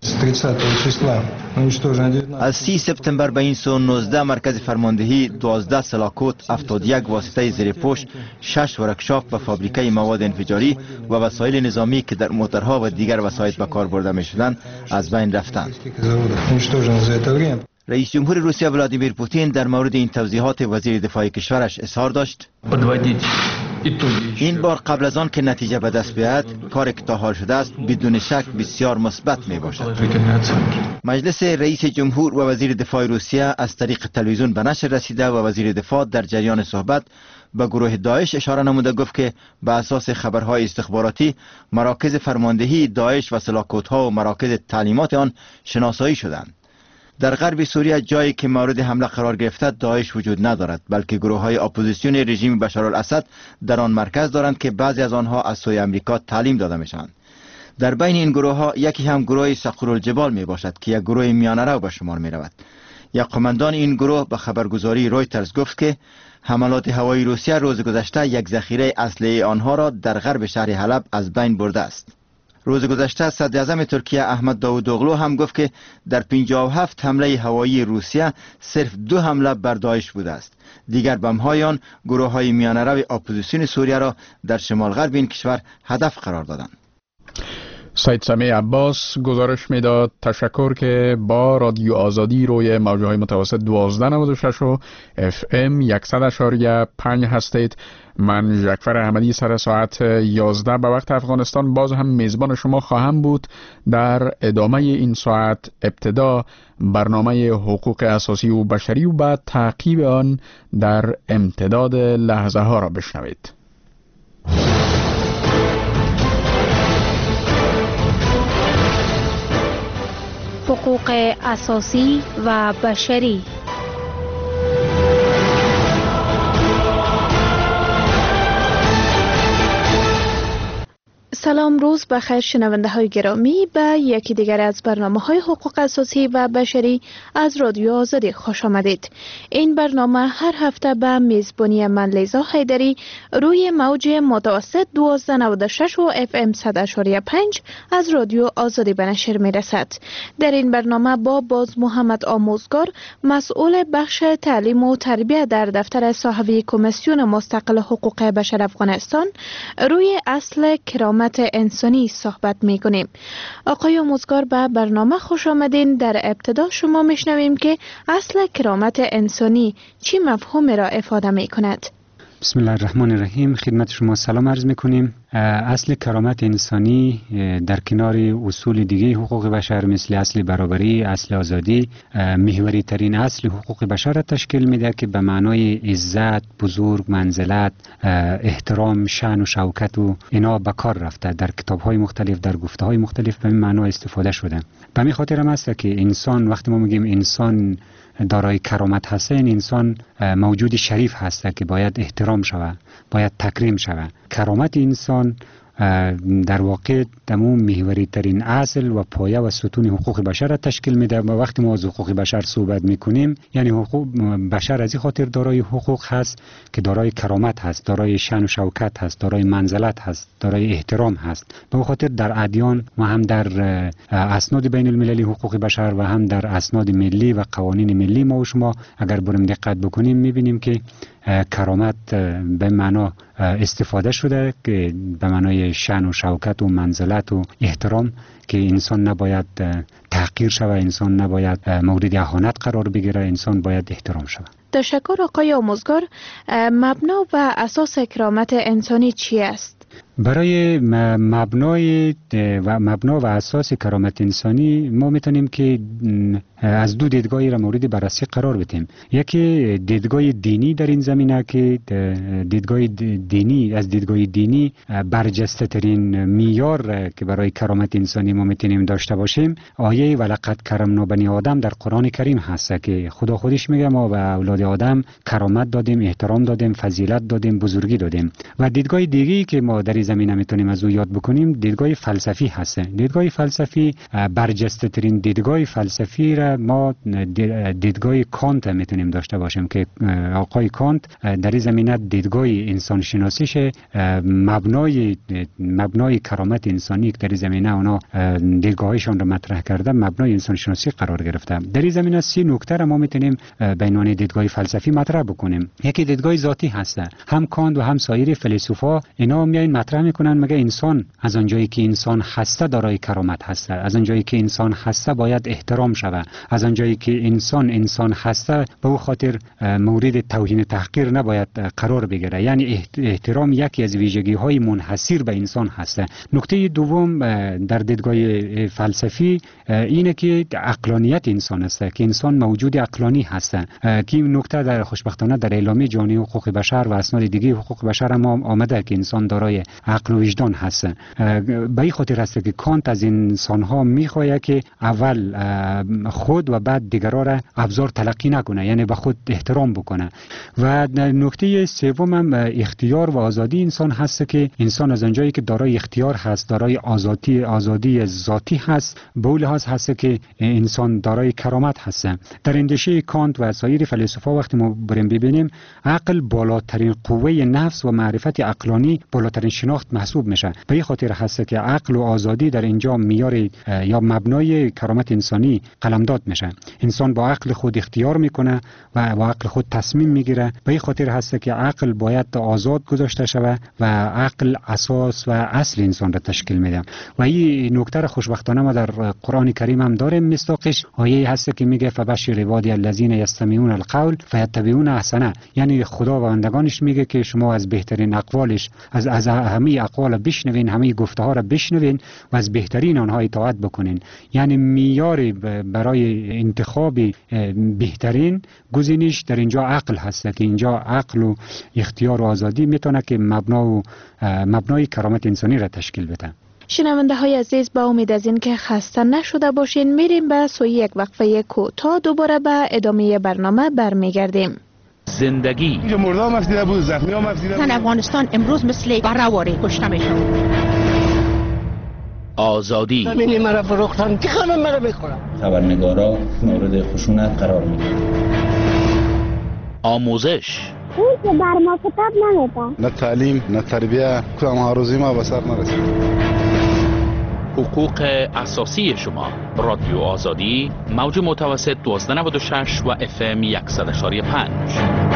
از سی سپتامبر به این سو نوزده مرکز فرماندهی دوازده سلاکوت هفتاد و یک واسطه زیرپوش شش ورکشاپ و فابریکه مواد انفجاری و وسایل نظامی که در موترها و دیگر وسایط به کار برده می شدند از بین رفتند. رئیس جمهور روسیه ولادیمیر پوتین در مورد این توضیحات وزیر دفاع کشورش اظهار داشت این بار قبل از آن که نتیجه به دست بیاید کار که تا حال شده است بدون شک بسیار مثبت می باشد. مجلس رئیس جمهور و وزیر دفاع روسیه از طریق تلویزیون به نشر رسیده و وزیر دفاع در جریان صحبت به گروه داعش اشاره نموده گفت که به اساس خبرهای استخباراتی مراکز فرماندهی داعش و سلاکوت‌ها و مراکز تعلیمات آن شناسایی شدند. در غرب سوریه جایی که مورد حمله قرار گرفته داعش وجود ندارد، بلکه گروه های اپوزیسیون رژیم بشارالاسد در آن مرکز دارند که بعضی از آنها از سوی امریکا تعلیم داده میشن. در بین این گروه ها یکی هم گروه صقرالجبال می باشد که یک گروه میانه رو به شمار می رود. یک قماندان این گروه به خبرگزاری رویترز گفت که حملات هوایی روسیه روز گذشته یک ذخیره اسلحه آنها را در غرب شهر حلب از بین برده است. روز گذشته صدر اعظم ترکیه احمد داوودوغلو هم گفت که در پنجاه و هفت حمله هوایی روسیه صرف دو حمله بر داعش بوده است. دیگر بم‌های آن گروه های میانه رو اپوزیسیون سوریه را در شمال غرب این کشور هدف قرار دادند. سید سمیع عباس گزارش میداد. تشکر که با رادیو آزادی روی موجه های متوسط دوازده نود و شش و اف ام صد اشاریه پنج هستید. من جعفر احمدی سر ساعت یازده به وقت افغانستان باز هم میزبان شما خواهم بود. در ادامه این ساعت ابتدا برنامه حقوق اساسی و بشری و بعد تعقیب آن در امتداد لحظه ها را بشنوید. حقوق اساسی و بشری. سلام، روز بخیر شنونده های گرامی. به یکی دیگر از برنامه های حقوق اساسی و بشری از رادیو آزادی خوش آمدید. این برنامه هر هفته به میزبانی من لیزا حیدری روی موج متوسط دوازده نود و شش و اف ام صد اشاریه پنج از رادیو آزادی به نشر می رسد. در این برنامه با باز محمد آموزگار، مسئول بخش تعلیم و تربیت در دفتر صاحبی کمیسیون مستقل حقوق بشر افغانستان، روی اصل کرامت انسانی صحبت می کنیم. آقای آموزگار به برنامه خوش آمدین. در ابتدا شما میشنویم که اصل کرامت انسانی چی مفهومی را افاده می کند؟ بسم الله الرحمن الرحیم. خدمت شما سلام عرض میکنیم. اصل کرامت انسانی در کنار اصول دیگه حقوق بشر مثل اصل برابری، اصل آزادی، محوری ترین اصل حقوق بشر را تشکیل میده که به معنای عزت، بزرگ، منزلت، احترام، شأن و شوکت و اینا به کار رفته. در کتاب های مختلف، در گفته های مختلف به این معنا استفاده شده. به همین خاطر هم است که انسان، وقتی ما میگیم انسان دارای کرامت هست، این انسان موجود شریف هست که باید احترام شود، باید تکریم شود. کرامت انسان در واقع دمو محوری ترین اصل و پایه و ستون حقوق بشر را تشکیل میده. و وقتی ما از حقوق بشر صحبت میکنیم، یعنی حقوق بشر از این خاطر دارای حقوق هست که دارای کرامت هست، دارای شأن و شوکت هست، دارای منزلت هست، دارای احترام هست. به خاطر در ادیان و هم در اسناد بین المللی حقوق بشر و هم در اسناد ملی و قوانین ملی ما و شما اگر بریم دقت بکنیم میبینیم که کرامت به معنا استفاده شده که به معنای شأن و شوکت و منزلت و احترام، که انسان نباید تحقیر شود، انسان نباید مورد اهانت قرار بگیره، انسان باید احترام شود. تشکر آقای آموزگار. مبنا و اساس کرامت انسانی چی است؟ برای مبنای و مبنا و اساس کرامت انسانی ما میتونیم که از دو دیدگاهی را مورد بررسی قرار بدیم. یکی دیدگاه دینی در این زمینه که دیدگاه دینی از دیدگاه دینی برجسته ترین معیار که برای کرامت انسانی ما میتونیم داشته باشیم آیه ولقد کرمنا بنی آدم در قرآن کریم هست که خدا خودش میگه ما به اولاد آدم کرامت دادیم، احترام دادیم، فضیلت دادیم، بزرگی دادیم. و دیدگاه دیگری که ما در زمینه میتونیم از او یاد بکنیم دیدگاه فلسفی هست. دیدگاه فلسفی برجسته ترین دیدگاه فلسفی را ما دیدگاه کانت میتونیم داشته باشیم که آقای کانت در این زمینه دیدگاه انسان شناسیش مبنای مبنای کرامت انسانی که در این زمینه اونا دیدگاهشان را مطرح کرده مبنای انسان شناسی قرار گرفته. در این زمینه سی نکته را ما میتونیم به عنوان دیدگاه فلسفی مطرح بکنیم. یکی دیدگاه ذاتی هست. هم کانت و هم سایر فیلسوفا اینا میاین مطرح میکنن مگه انسان از آنجایی که انسان هسته دارای کرامت هسته، از آنجایی که انسان هسته باید احترام شود، از آنجایی که انسان انسان هسته به او خاطر مورد توهین تحقیر نباید قرار بگیره. یعنی احترام یکی از ویژگی های منحصر به انسان هسته. نکته دوم در دیدگاه فلسفی اینه که عقلانیت انسان است، که انسان موجود عقلانی هسته، که این نکته در خوشبختانه در اعلامیه جهانی حقوق بشر و اسناد دیگه حقوق بشر هم آمده که انسان دارای عقل و وجدان هست. به این خاطر است که کانت از انسان ها میخواهد که اول خود و بعد دیگران را ابزار تلقی نکنه، یعنی به خود احترام بکنه. و نکته سوم هم اختیار و آزادی انسان هست که انسان از آنجایی که دارای اختیار هست، دارای آزادی آزادی ذاتی هست، به اون لحاظ هست که انسان دارای کرامت هست. در اندیشه کانت و سایر فیلسوفا وقتی ما بریم ببینیم عقل بالاترین قوه نفس و معرفت عقلانی بالاترین شناخت محسوب میشه. به این خاطر هست که عقل و آزادی در اینجا معیار یا مبنای کرامت انسانی قلمداد میشه. انسان با عقل خود اختیار میکنه و با عقل خود تصمیم میگیره. به این خاطر هست که عقل باید آزاد گذاشته شود و عقل اساس و اصل انسان را تشکیل میده. و این نکته را خوشبختانه ما در قرآن کریم هم داریم. مستاقش آیه هست که میگه فبشر عبادی الذین یستمعون القول فیتبعون احسنه، یعنی خدا و بندگانش میگه که شما از بهترین اقوالش از از همه اقوال بشنوین، همه گفته ها را بشنوین و از بهترین آنها اطاعت بکنین. یعنی معیار برای انتخاب بهترین گزینش در اینجا عقل هست که اینجا عقل و اختیار و آزادی میتونه که مبنا و مبنای کرامت انسانی را تشکیل بده. شنونده های عزیز، با امید از این که خسته نشده باشین میریم به سوی یک وقفه کوتاه، دوباره به ادامه برنامه برمیگردیم. زندگی اینجا مردم مفسیده بود، زخمی ها مفسیده بود. افغانستان امروز مثل برهواری کشته میشون. آزادی همینی مرا فروختن که خانم مرا بخورم. خبرنگارا مورد خشونت قرار میگیرن. آموزش اون که بر ما کتاب نمیده، نه تعلیم نه تربیه، کدام آرزوی ما به سر نرسید. حقوق اساسی شما. رادیو آزادی، موج متوسط دوازده نود و شش و اف ام صد و یک و پنج.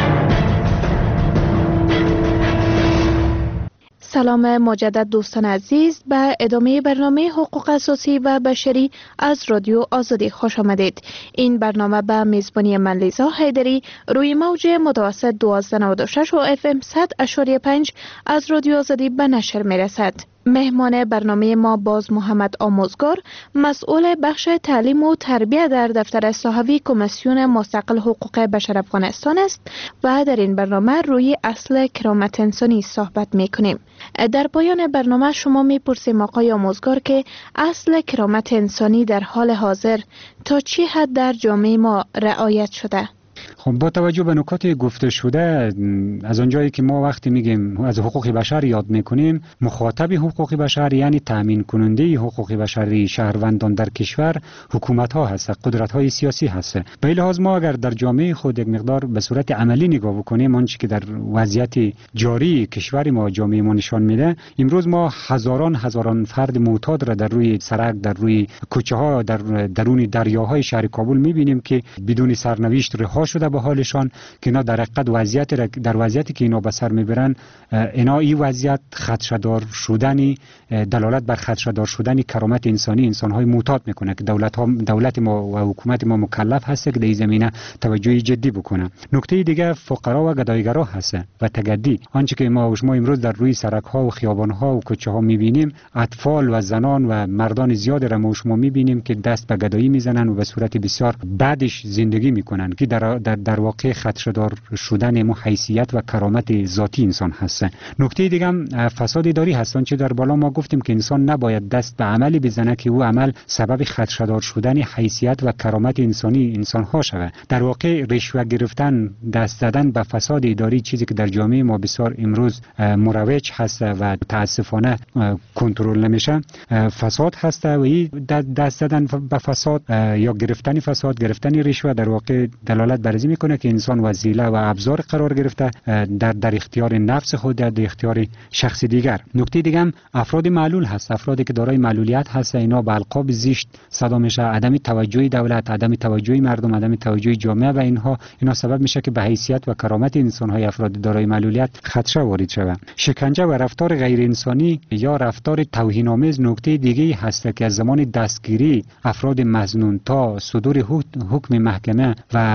سلام مجدد دوستان عزیز، به ادامه برنامه حقوق اساسی و بشری از رادیو آزادی خوش آمدید. این برنامه به میزبانی من لیزا حیدری روی موج متوسط دوازده نود و شش و اف ام صد و پنج از رادیو آزادی به نشر می رسد. مهمان برنامه ما باز محمد آموزگار، مسئول بخش تعلیم و تربیت در دفتر صحوی کمیسیون مستقل حقوق بشر افغانستان است و در این برنامه روی اصل کرامت انسانی صحبت می کنیم. در پایان برنامه شما می پرسیم آقای آموزگار که اصل کرامت انسانی در حال حاضر تا چه حد در جامعه ما رعایت شده؟ خب با توجه به نکات گفته شده، از آنجایی که ما وقتی میگیم از حقوق بشر یاد میکنیم، مخاطب حقوق بشر یعنی تامین کننده حقوق بشری شهروندان در کشور حکومت ها هست، قدرت های سیاسی هست. به این لحاظ ما اگر در جامعه خود یک مقدار به صورت عملی نگاه بکنیم، آنچه که در وضعیت جاری کشور ما جامعه ما نشان میده، امروز ما هزاران هزاران فرد معتاد را در روی سرک، در روی کوچه ها، در درون دریاهای شهر کابل میبینیم که بدون سرنوشت رها شده به حالشان، که اینا در حقیقت وضعیت در وضعیتی که اینا به سر میبرن، اینا این وضعیت خدشه‌دار شدنی دلالت بر خدشه‌دار شدنی کرامت انسانی انسان‌های معتاد میکنه که دولت ها دولت ما و حکومت ما مکلف هست که در این زمینه توجه جدی بکنه. نکته دیگه فقرا و گدایگرا هست و تگدی. آنچه که ما ما امروز در روی سرک ها و خیابان ها و کوچه ها میبینیم، اطفال و زنان و مردان زیاد را ما شما میبینیم که دست به گدایی میزنن و به صورت بسیار بعدش زندگی میکنن که در در, در واقع خدشه‌دار شدن ما حیثیت و کرامت ذاتی انسان هست. نکته دیگه هم فساد اداری هست. آنچه در بالا ما گفتیم که انسان نباید دست به عملی بزنه که او عمل سبب خدشه‌دار شدن حیثیت و کرامت انسانی انسان ها شود. در واقع رشوه گرفتن، دست زدن به فساد اداری چیزی که در جامعه ما بسیار امروز مروج هست و متاسفانه کنترل نمیشه، فساد هست و این دست زدن به فساد یا گرفتن فساد، گرفتن رشوه در واقع دلالت بر این میکنه که انسان وسیله و ابزار قرار گرفته در در اختیار نفس خود، در اختیار شخص دیگر. نکته دیگه هم افراد معلول هست. افرادی که دارای معلولیت هست، اینا به القاب زشت صدا میشه، عدم توجه دولت، عدم توجه مردم، عدم توجه جامعه و اینها اینا سبب میشه که به حیثیت و کرامت انسان های افراد دارای معلولیت خدشه وارد شود. شکنجه و رفتار غیر انسانی یا رفتار توهین آمیز نکته دیگه هست که از زمان دستگیری افراد مظنون تا صدور حکم محکمه و همچنین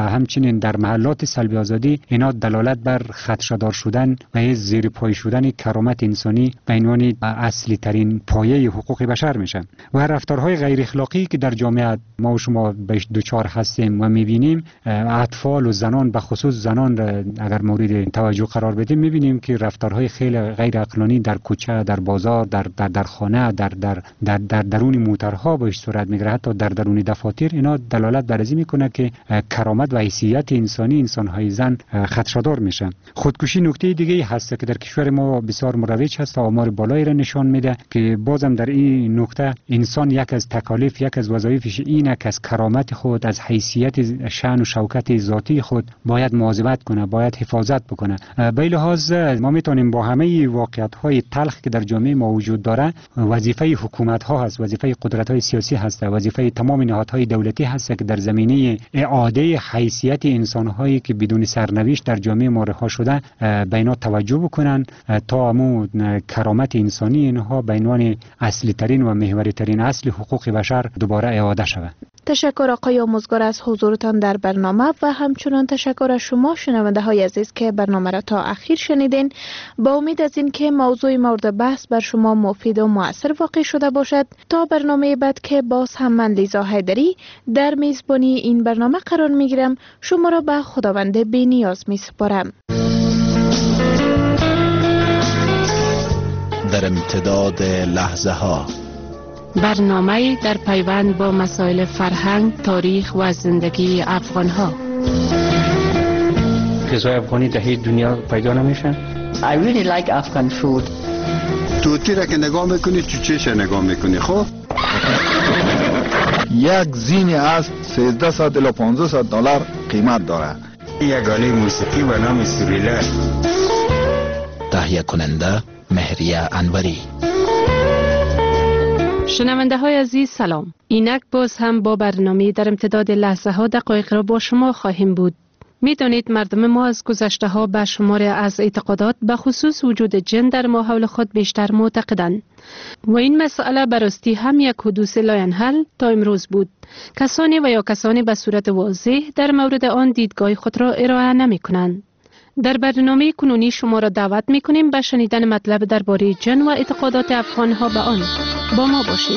میبینین در محلات سلب آزادی اینا دلالت بر خدشه‌دار شدن و زیر پای شدن کرامت انسانی به عنوان اصلی ترین پایه حقوق بشر میشه و رفتارهای غیر اخلاقی که در جامعه ما و شما بهش دوچار هستیم و میبینیم، اطفال و زنان به خصوص زنان اگر مورد توجه قرار بدیم میبینیم که رفتارهای خیلی غیر عقلانی در کوچه، در بازار، در در در خانه، در در در, در درون موترها بهش صورت میگیره، حتی در درون دفاتر. اینا دلالت بر این میکنه که کرامت و حیثیت انسانی انسانهای زن خدشه‌دار میشه. خودکشی نکته دیگه هست که در کشور ما بسیار مروج هست، آمار بالایی را نشان میده که بازم در این نکته انسان یک از تکالیف، یک از وظایفش اینه که از کرامت خود، از حیثیت شأن و شوکت ذاتی خود باید مواظبت کنه، باید حفاظت بکنه. به لحاظ ما میتونیم با همه واقعیت های تلخ که در جامعه ما وجود داره، وظیفه حکومت ها هست، وظیفه قدرت های سیاسی هست، وظیفه تمام نهادهای دولتی هست که در زمینه اعاده حیثیت انسان هایی که بدون سرنوشت در جامعه ما رها شده به اینا توجه بکنن تا امو کرامت انسانی اینها به عنوان اصلی ترین و محوری ترین اصل حقوق بشر دوباره اعاده شود. تشکر آقای آموزگار از حضورتان در برنامه و همچنان تشکر از شما شنونده های عزیز که برنامه را تا اخیر شنیدین. با امید از این که موضوع مورد بحث بر شما مفید و مؤثر واقع شده باشد، تا برنامه بعد که باز هم من لیزا حیدری در میزبانی این برنامه قرار می گیرم، شما را به خداوند بی نیاز می سپارم. در امتداد لحظه ها، برنامه در پیوند با مسائل فرهنگ، تاریخ و زندگی افغان ها. غذای افغانی در هیچ دنیا پیدا نمیشن. I really like Afghan food. توتی را که نگاه میکنی تو چش نگاه میکنی. خب یک زین از سیزده صد الی پانزده صد دلار قیمت داره. یک آله موسیقی به نام سوریلا. تهیه کننده مهریه انوری. شنونده های عزیز سلام. اینک باز هم با برنامه در امتداد لحظه ها دقایق را با شما خواهیم بود. میدانید مردم ما از گذشته ها به شمار از اعتقادات به خصوص وجود جن در ماحول خود بیشتر معتقدند و این مسئله براستی هم یک حدوث لاینحل تا امروز بود. کسانی و یا کسانی به صورت واضح در مورد آن دیدگاه خود را ارائه نمی کنند. در برنامه کنونی شما را دعوت می کنیم به شنیدن مطلب درباره جن و اعتقادات افغان ها به آن. با ما باشید.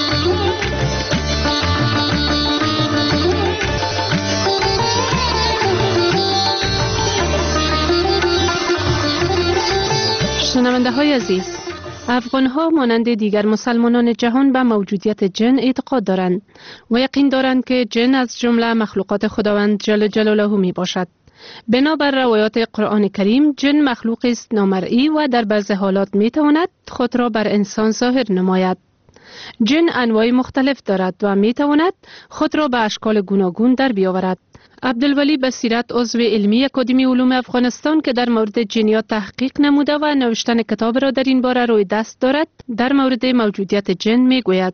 شنونده های عزیز، افغان ها مانند دیگر مسلمانان جهان به موجودیت جن اعتقاد دارند و یقین دارند که جن از جمله مخلوقات خداوند جل جلاله می باشد. بنابر روایات قرآن کریم، جن مخلوق است نامرئی و در بعض حالات می تواند خود را بر انسان ظاهر نماید. جن انواع مختلف دارد و می تواند خود را به اشکال گوناگون در بیاورد. عبدالولی بصیرت، عضو علمی اکادمی علوم افغانستان که در مورد جنیات تحقیق نموده و نوشتن کتاب را در این باره روی دست دارد، در مورد موجودیت جن می گوید: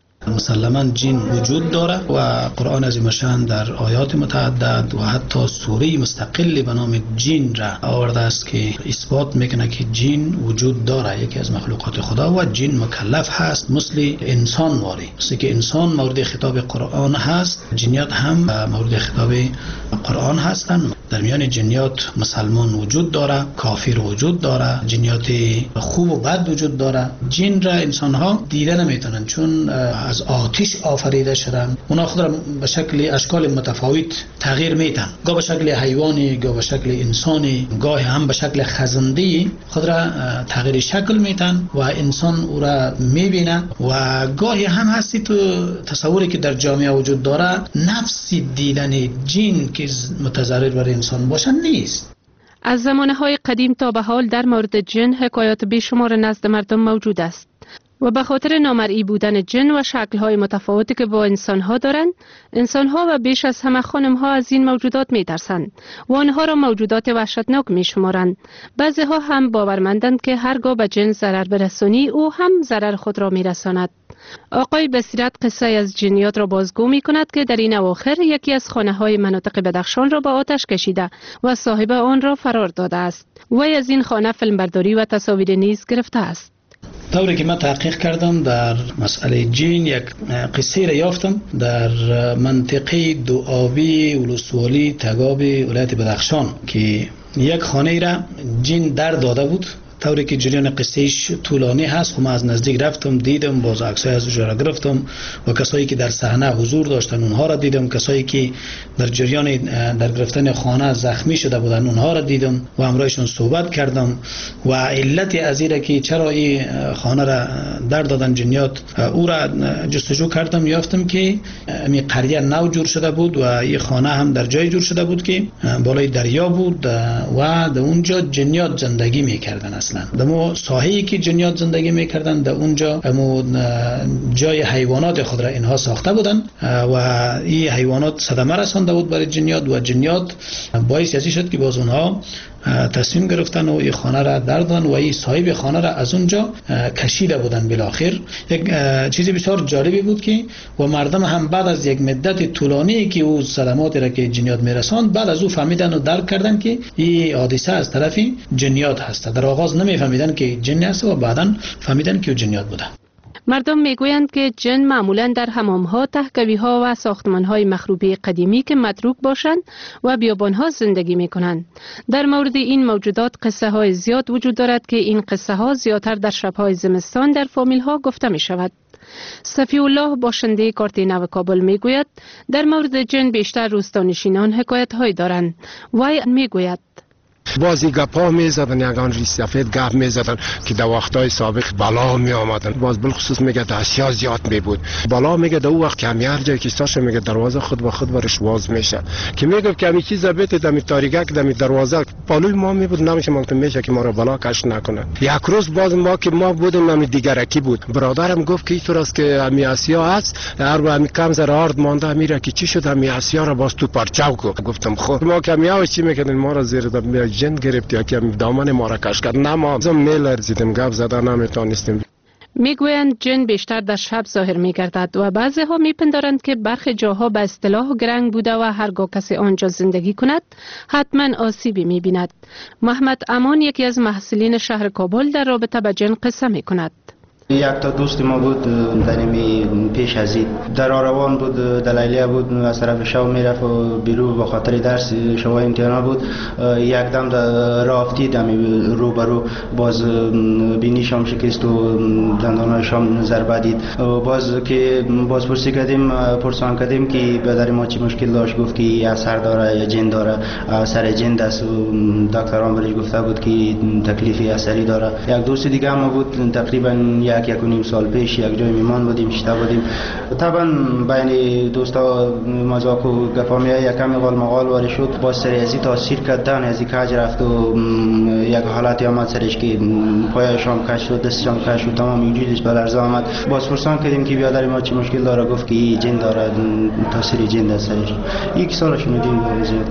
مسلما جن وجود داره و قرآن عظیم شان در آیات متعدد و حتی سوره مستقلی به نام جن را آورده است که اثبات میکنه که جن وجود داره، یکی از مخلوقات خدا و جن مکلف هست مثل انسان واری، مثل که انسان مورد خطاب قرآن هست، جنیات هم مورد خطاب قرآن هستند. در میان جنیات مسلمان وجود داره، کافر وجود داره، جنیات خوب و بد وجود داره. جن را انسان ها دیده نمیتونن چون از آتش آفریده شدن. اونا خود را به شکل اشکال متفاوت تغییر میتن، گاه به شکل حیوانی، گاه به شکل انسانی، گاه هم به شکل خزنده خود را تغییر شکل میتن و انسان او را میبینه. و گاهی هم هستی تو تصوری که در جامعه وجود داره، نفس دیدن جن که متضرر بر انسان باشن نیست. از زمانهای قدیم تا به حال در مورد جن حکایات بیشمار نزد مردم موجود است و به خاطر نامرئی بودن جن و شکل‌های متفاوتی که با انسان‌ها دارند، انسان‌ها و بیش از همه خانم‌ها از این موجودات می‌ترسند و آنها را موجودات وحشتناک می‌شمارند. بعضی‌ها هم باورمندند که هرگاه به جن ضرر برسانی، او هم ضرر خود را می‌رساند. آقای بصیرت قصه از جنیات را بازگو می‌کند که در این اواخر یکی از خانه‌های مناطق بدخشان را به آتش کشیده و صاحب آن را فرار داده است. وی از این خانه فیلمبرداری و تصاویر نیز گرفته است. طوری که من تحقیق کردم در مسئله جن، یک قصه را یافتم در منطقه دوآبی ولسوالی تگاب ولایت بدخشان که یک خانه را جن در داده بود. طوری که جریان قصهش طولانی هست، خب من از نزدیک رفتم دیدم، باز عکسای ازش را گرفتم و کسایی که در صحنه حضور داشتن اونها را دیدم، کسایی که در جریان در گرفتن خانه زخمی شده بودن اونها را دیدم و همراهشون صحبت کردم و علت از این که چرا این خانه را در دادن جنیات او را جستجو کردم. یافتم که می قریه نو جور شده بود و این خانه هم در جای جور شده بود که بالای دریا بود و در اونجا جنیات زندگی میکردن. دمو ساحه‌ای که جنیات زندگی میکردن در اونجا امو جای حیوانات خود را اینها ساخته بودن و این حیوانات صدمه رسانده بود برای جنیات و جنیات باعث ازی شد که باز اونها تصمیم گرفتن و این خانه را دردن و این صاحب خانه را از اونجا کشیده بودن. بالاخره یک چیزی بسیار جالبی بود که و مردم هم بعد از یک مدت طولانی که او صدماتی را که جنیات میرساند بعد از او فهمیدن و درک کردن که این حادثه از طرف جنیات هست. در آغاز نمیفهمیدن که جن است و بعداً فهمیدن که جنیات بوده. مردم میگویند که جن معمولا در حمام‌ها، تهکوی‌ها و ساختمان‌های مخروبه قدیمی که متروک باشند و بیابان‌ها زندگی می‌کنند. در مورد این موجودات قصه های زیاد وجود دارد که این قصه ها زیادتر در شب‌های زمستان در فامیل‌ها گفته می‌شود. صفی الله باشنده کارت نو کابل میگوید در مورد جن بیشتر روستانشینان حکایت‌هایی دارند. وی میگوید بازی گپا میزدن، یگان ریش سفید گپ میزدن که در وقتای سابق بلا می آمدن. باز بالخصوص میگه دستیا زیاد می بود. بلا میگه در اون وقت که همی هر جای که ساش میگه دروازه خود به خود برش باز میشه که میگه که همی چیزا بیت دمی تاریکه که دمی دروازه پالوی ما می بود نمیشه ممکن میشه که ما رو بلا کش نکنه. یک روز باز ما که ما بودیم همی دیگرکی بود، برادرم گفت که اینطور است که همی آسیا است، هر همی کم زر آرد مانده میره که چی شد همی آسیا رو باز تو پرچاو گفت. گفتم خب ما که همی چی میکنن ما رو زیر جن گرفت یا که دامن ما را کش کرد. نه ما زم میلرزیدیم، گپ زدن نمیتونستیم. میگویند جن بیشتر در شب ظاهر میگردد و بعضی ها میپندارند که برخی جاها به اصطلاح گرنگ بوده و هرگاه کسی آنجا زندگی کند حتما آسیبی میبیند. محمد امان یکی از محصلین شهر کابل در رابطه با جن قصه میکند. یک تا دوست ما بود در این پیش از این در آروان بود، دلیلیه بود، از طرف شو میرفت و بیرو به خاطر درس شو امتحانا بود. یک دم در راه افتید رو برو باز بینیشم شکست و دندانهایشم ضربه دید. باز که باز پرسی کردیم پرسان کردیم که برادر ما چی مشکل داشت، گفت که یا سر داره یا جن داره، سر جن دست و دکتران برش گفته بود که تکلیفی اثری داره. یک دوست دیگه ما بود تقریبا یک یک و نیم سال پیش یک جای میمان بودیم، شتا بودیم. طبعا بین دوستا مزاک و گپامیه یک کمی غال مغال وارد شد، باز سری ازی تاثیر کردن ازی کج رفت و یک حالتی آمد سرش که پایشام کش شد، دستشام کش شد، تمام وجودش به لرزه آمد. باز پرسان کردیم که بیادر ما چی مشکل داره، گفت که جن داره، تاثیر جن در سرش. یک سالش میدیم زیاد.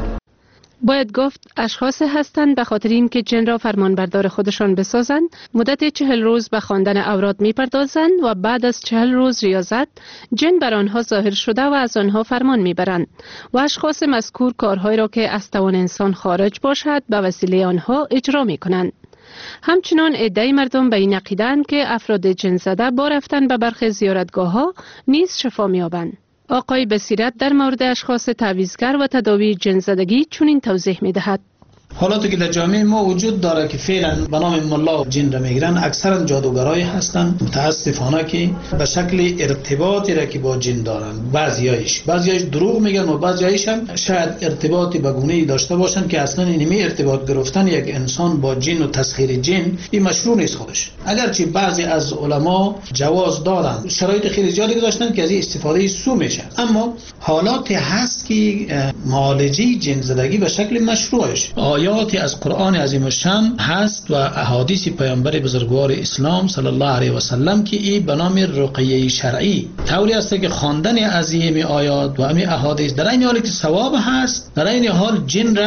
باید گفت اشخاص هستند به خاطر اینکه جن را فرمانبردار خودشان بسازند مدت چهل روز به خواندن اوراد میپردازند و بعد از چهل روز ریاضت جن بر آنها ظاهر شده و از آنها فرمان میبرند و اشخاص مذکور کارهایی را که از توان انسان خارج باشد به وسیله آنها اجرا میکنند. همچنان عده مردم به این عقیده‌اند که افراد جن زده با رفتن به برخی زیارتگاه ها نیز شفا می‌یابند. آقای بصیرت در مورد اشخاص تعویضگر و تداوی جن‌زدگی چنین توضیح می‌دهد. حالاتی که در جامعه ما وجود داره که فعلا به نام ملا جن را میگیرن، اکثرا جادوگرای هستند متاسفانه که به شکل ارتباطی را که با جن دارن، بعضیایش بعضیایش دروغ میگن و بعضیایش هم شاید ارتباطی به گونه‌ای داشته باشن که اصلا اینمی ارتباط گرفتن یک انسان با جن و تسخیر جن این مشروع نیست خودش. اگرچه بعضی از علما جواز دارن، شرایط خیلی زیادی داشتن که از این استفاده سو میشه، اما حالاتی هست که معالجه جن زدگی به شکل مشروعش آیاتی از قرآن عظیم الشان هست و احادیث پیامبر بزرگوار اسلام صلی الله علیه و سلم که این به نام رقیه شرعی طوری است که خواندن از این آیات و این احادیث در این حالی که ثواب هست، در این حال جن را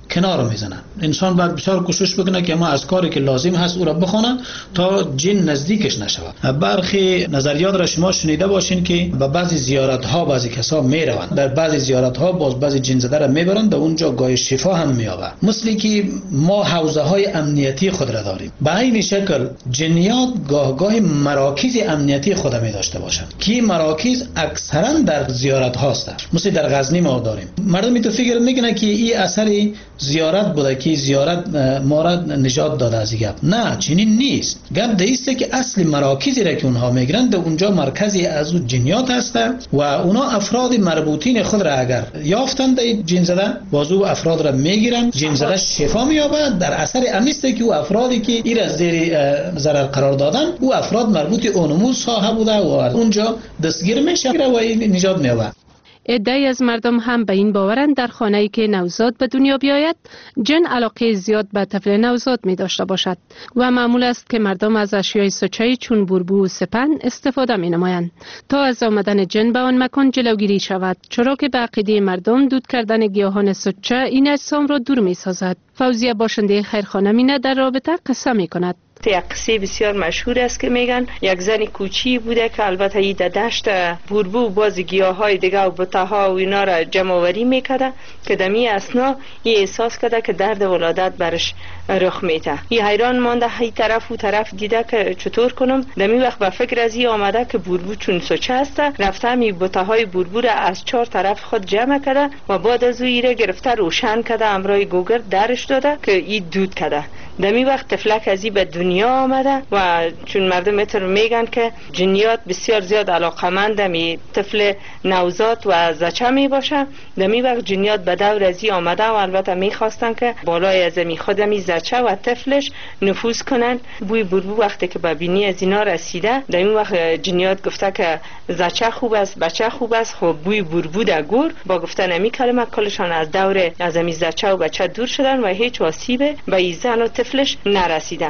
کنار میزنه. انسان باید بسیار کوشش بکنه که ما از کاری که لازم هست او را بخونه تا جن نزدیکش نشود. برخی نظریات را شما شنیده باشین که به بعضی زیارت ها بعضی کسا میروند، در بعضی زیارت ها باز بعضی جن زده را میبرند و اونجا گاه شفا هم مییابند. مثلی که ما حوزه های امنیتی خود را داریم، به این شکل جنیات گاه گاه مراکز امنیتی خود می داشته باشند که مراکز اکثرا در زیارت هاست. مثل در غزنی ما داریم. مردم تو فکر میکنه که این اثر زیارت بوده که زیارت ما را نجات داده از گپ. نه، چنین نیست. گپ دیسته که اصل مراکزی را که اونها میگیرند اونجا مرکزی از اون جنیات هست و اونا افراد مربوطین خود را اگر یافتند جن زده بازو افراد را میگیرند، جن زده شفا مییابد. در اثر امیسته که او افرادی که این از زیر ضرر قرار دادن او افراد مربوط اونمو صاحب بوده و اونجا دستگیر میشه و نجات مییابد. عده‌ای از مردم هم به این باورند در خانه‌ای که نوزاد به دنیا بیاید جن علاقه زیاد به طفل نوزاد می داشته باشد و معمول است که مردم از اشیای سوچه‌ای چون بوربو و سپند استفاده می نمایند تا از آمدن جن به آن مکان جلوگیری شود، چرا که به عقیده مردم دود کردن گیاهان سوچه این اجسام را دور می سازد. فوزیه باشنده خیرخانه مینه در رابطه قصه می کند. یک قصه بسیار مشهور است که میگن یک زن کوچی بوده که البته ای در دشت بوربو و باز گیاهای دیگه و بطاها و اینا را جمع آوری میکرده که دمی اسنا ای احساس کرده که درد ولادت برش رخ میته. ای حیران مانده، ای طرف و طرف دیده که چطور کنم. دمی وقت به فکر از ای آمده که بوربو چون سوچه است، رفته می بطاهای بوربو را از چهار طرف خود جمع کرده و بعد از او ای را گرفته روشن کرده، امرای گوگر درش داده که ای دود کرده. دمی وقت طفلک از ای به دنیا آمده و چون مردم میتر میگن که جنیات بسیار زیاد علاقمند می طفل نوزاد و زچه می باشه. دمی وقت جنیات به دور از ای آمده و البته میخواستن که بالای از می خود می زچه و طفلش نفوذ کنن. بوی بوربو وقتی که به بینی از اینا رسیده، دمی وقت جنیات گفته که زچه خوب است، بچه خوب است. خب بوی بوربو در گور با گفتن امی کلمه کلشان از دور از می زچه و بچه دور شدن و هیچ آسیب به ای زن و طفلش نرسیده.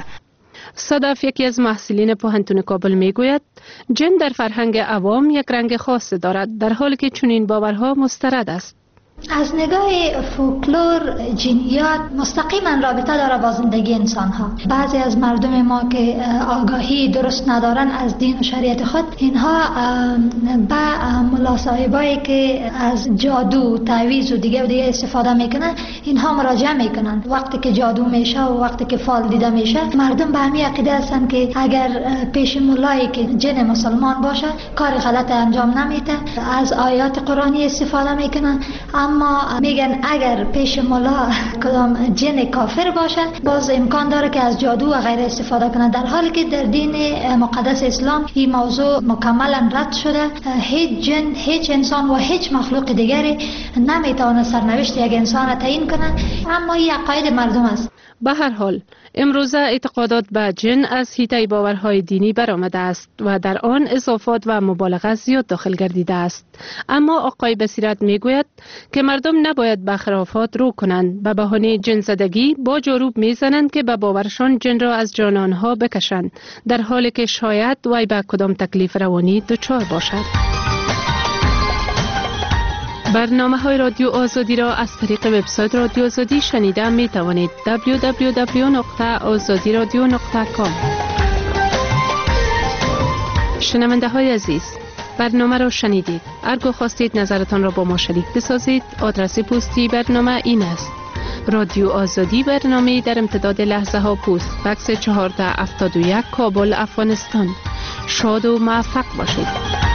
صدف یکی از محصلین پوهنتون کابل میگوید جن در فرهنگ عوام یک رنگ خاص دارد، در حالی که چنین باورها مسترد است. از نگاه فولکلور جنیات مستقیما رابطه داره با زندگی انسان ها. بعضی از مردم ما که آگاهی درست ندارن از دین و شریعت خود، اینها به ملاصاحبایی که از جادو، تعویذ و دیگه و دیگه استفاده میکنن اینها مراجعه میکنن. وقتی که جادو میشه و وقتی که فال دیده میشه، مردم به همین عقیده هستن که اگر پیش مولایی که جن مسلمان باشه کار غلط انجام نمیده. از آیات قرآنی استفاده میکنن، اما میگن اگر پیش مولا کدام جن کافر باشه باز امکان داره که از جادو و غیره استفاده کنه، در حالی که در دین مقدس اسلام این موضوع مکملا رد شده. هیچ جن، هیچ انسان و هیچ مخلوق دیگری نمیتونه سرنوشت یک انسان تعیین کنه، اما این عقاید مردم است. به هر حال امروزه اعتقادات به جن از حیطه باورهای دینی برآمده است و در آن اضافات و مبالغه زیاد داخل گردیده است. اما آقای بصیرت میگوید که مردم نباید به خرافات رو کنند. به بهانه جن زدگی با جاروب میزنند که به باورشان جن را از جان آنها بکشند، در حالی که شاید وی به کدام تکلیف روانی دچار باشد. برنامه های رادیو آزادی را از طریق وبسایت رادیو آزادی شنیده می توانید. دبلیو دبلیو دبلیو نقطه آزادی رادیو نقطه کام. شنونده های عزیز، برنامه را شنیدید. اگر خواستید نظرتان را با ما شریک بسازید، آدرس پستی برنامه این است: رادیو آزادی، برنامه در امتداد لحظه ها پوست، بکس چهارده هفتاد و یک، کابل، افغانستان. شاد و موفق باشید.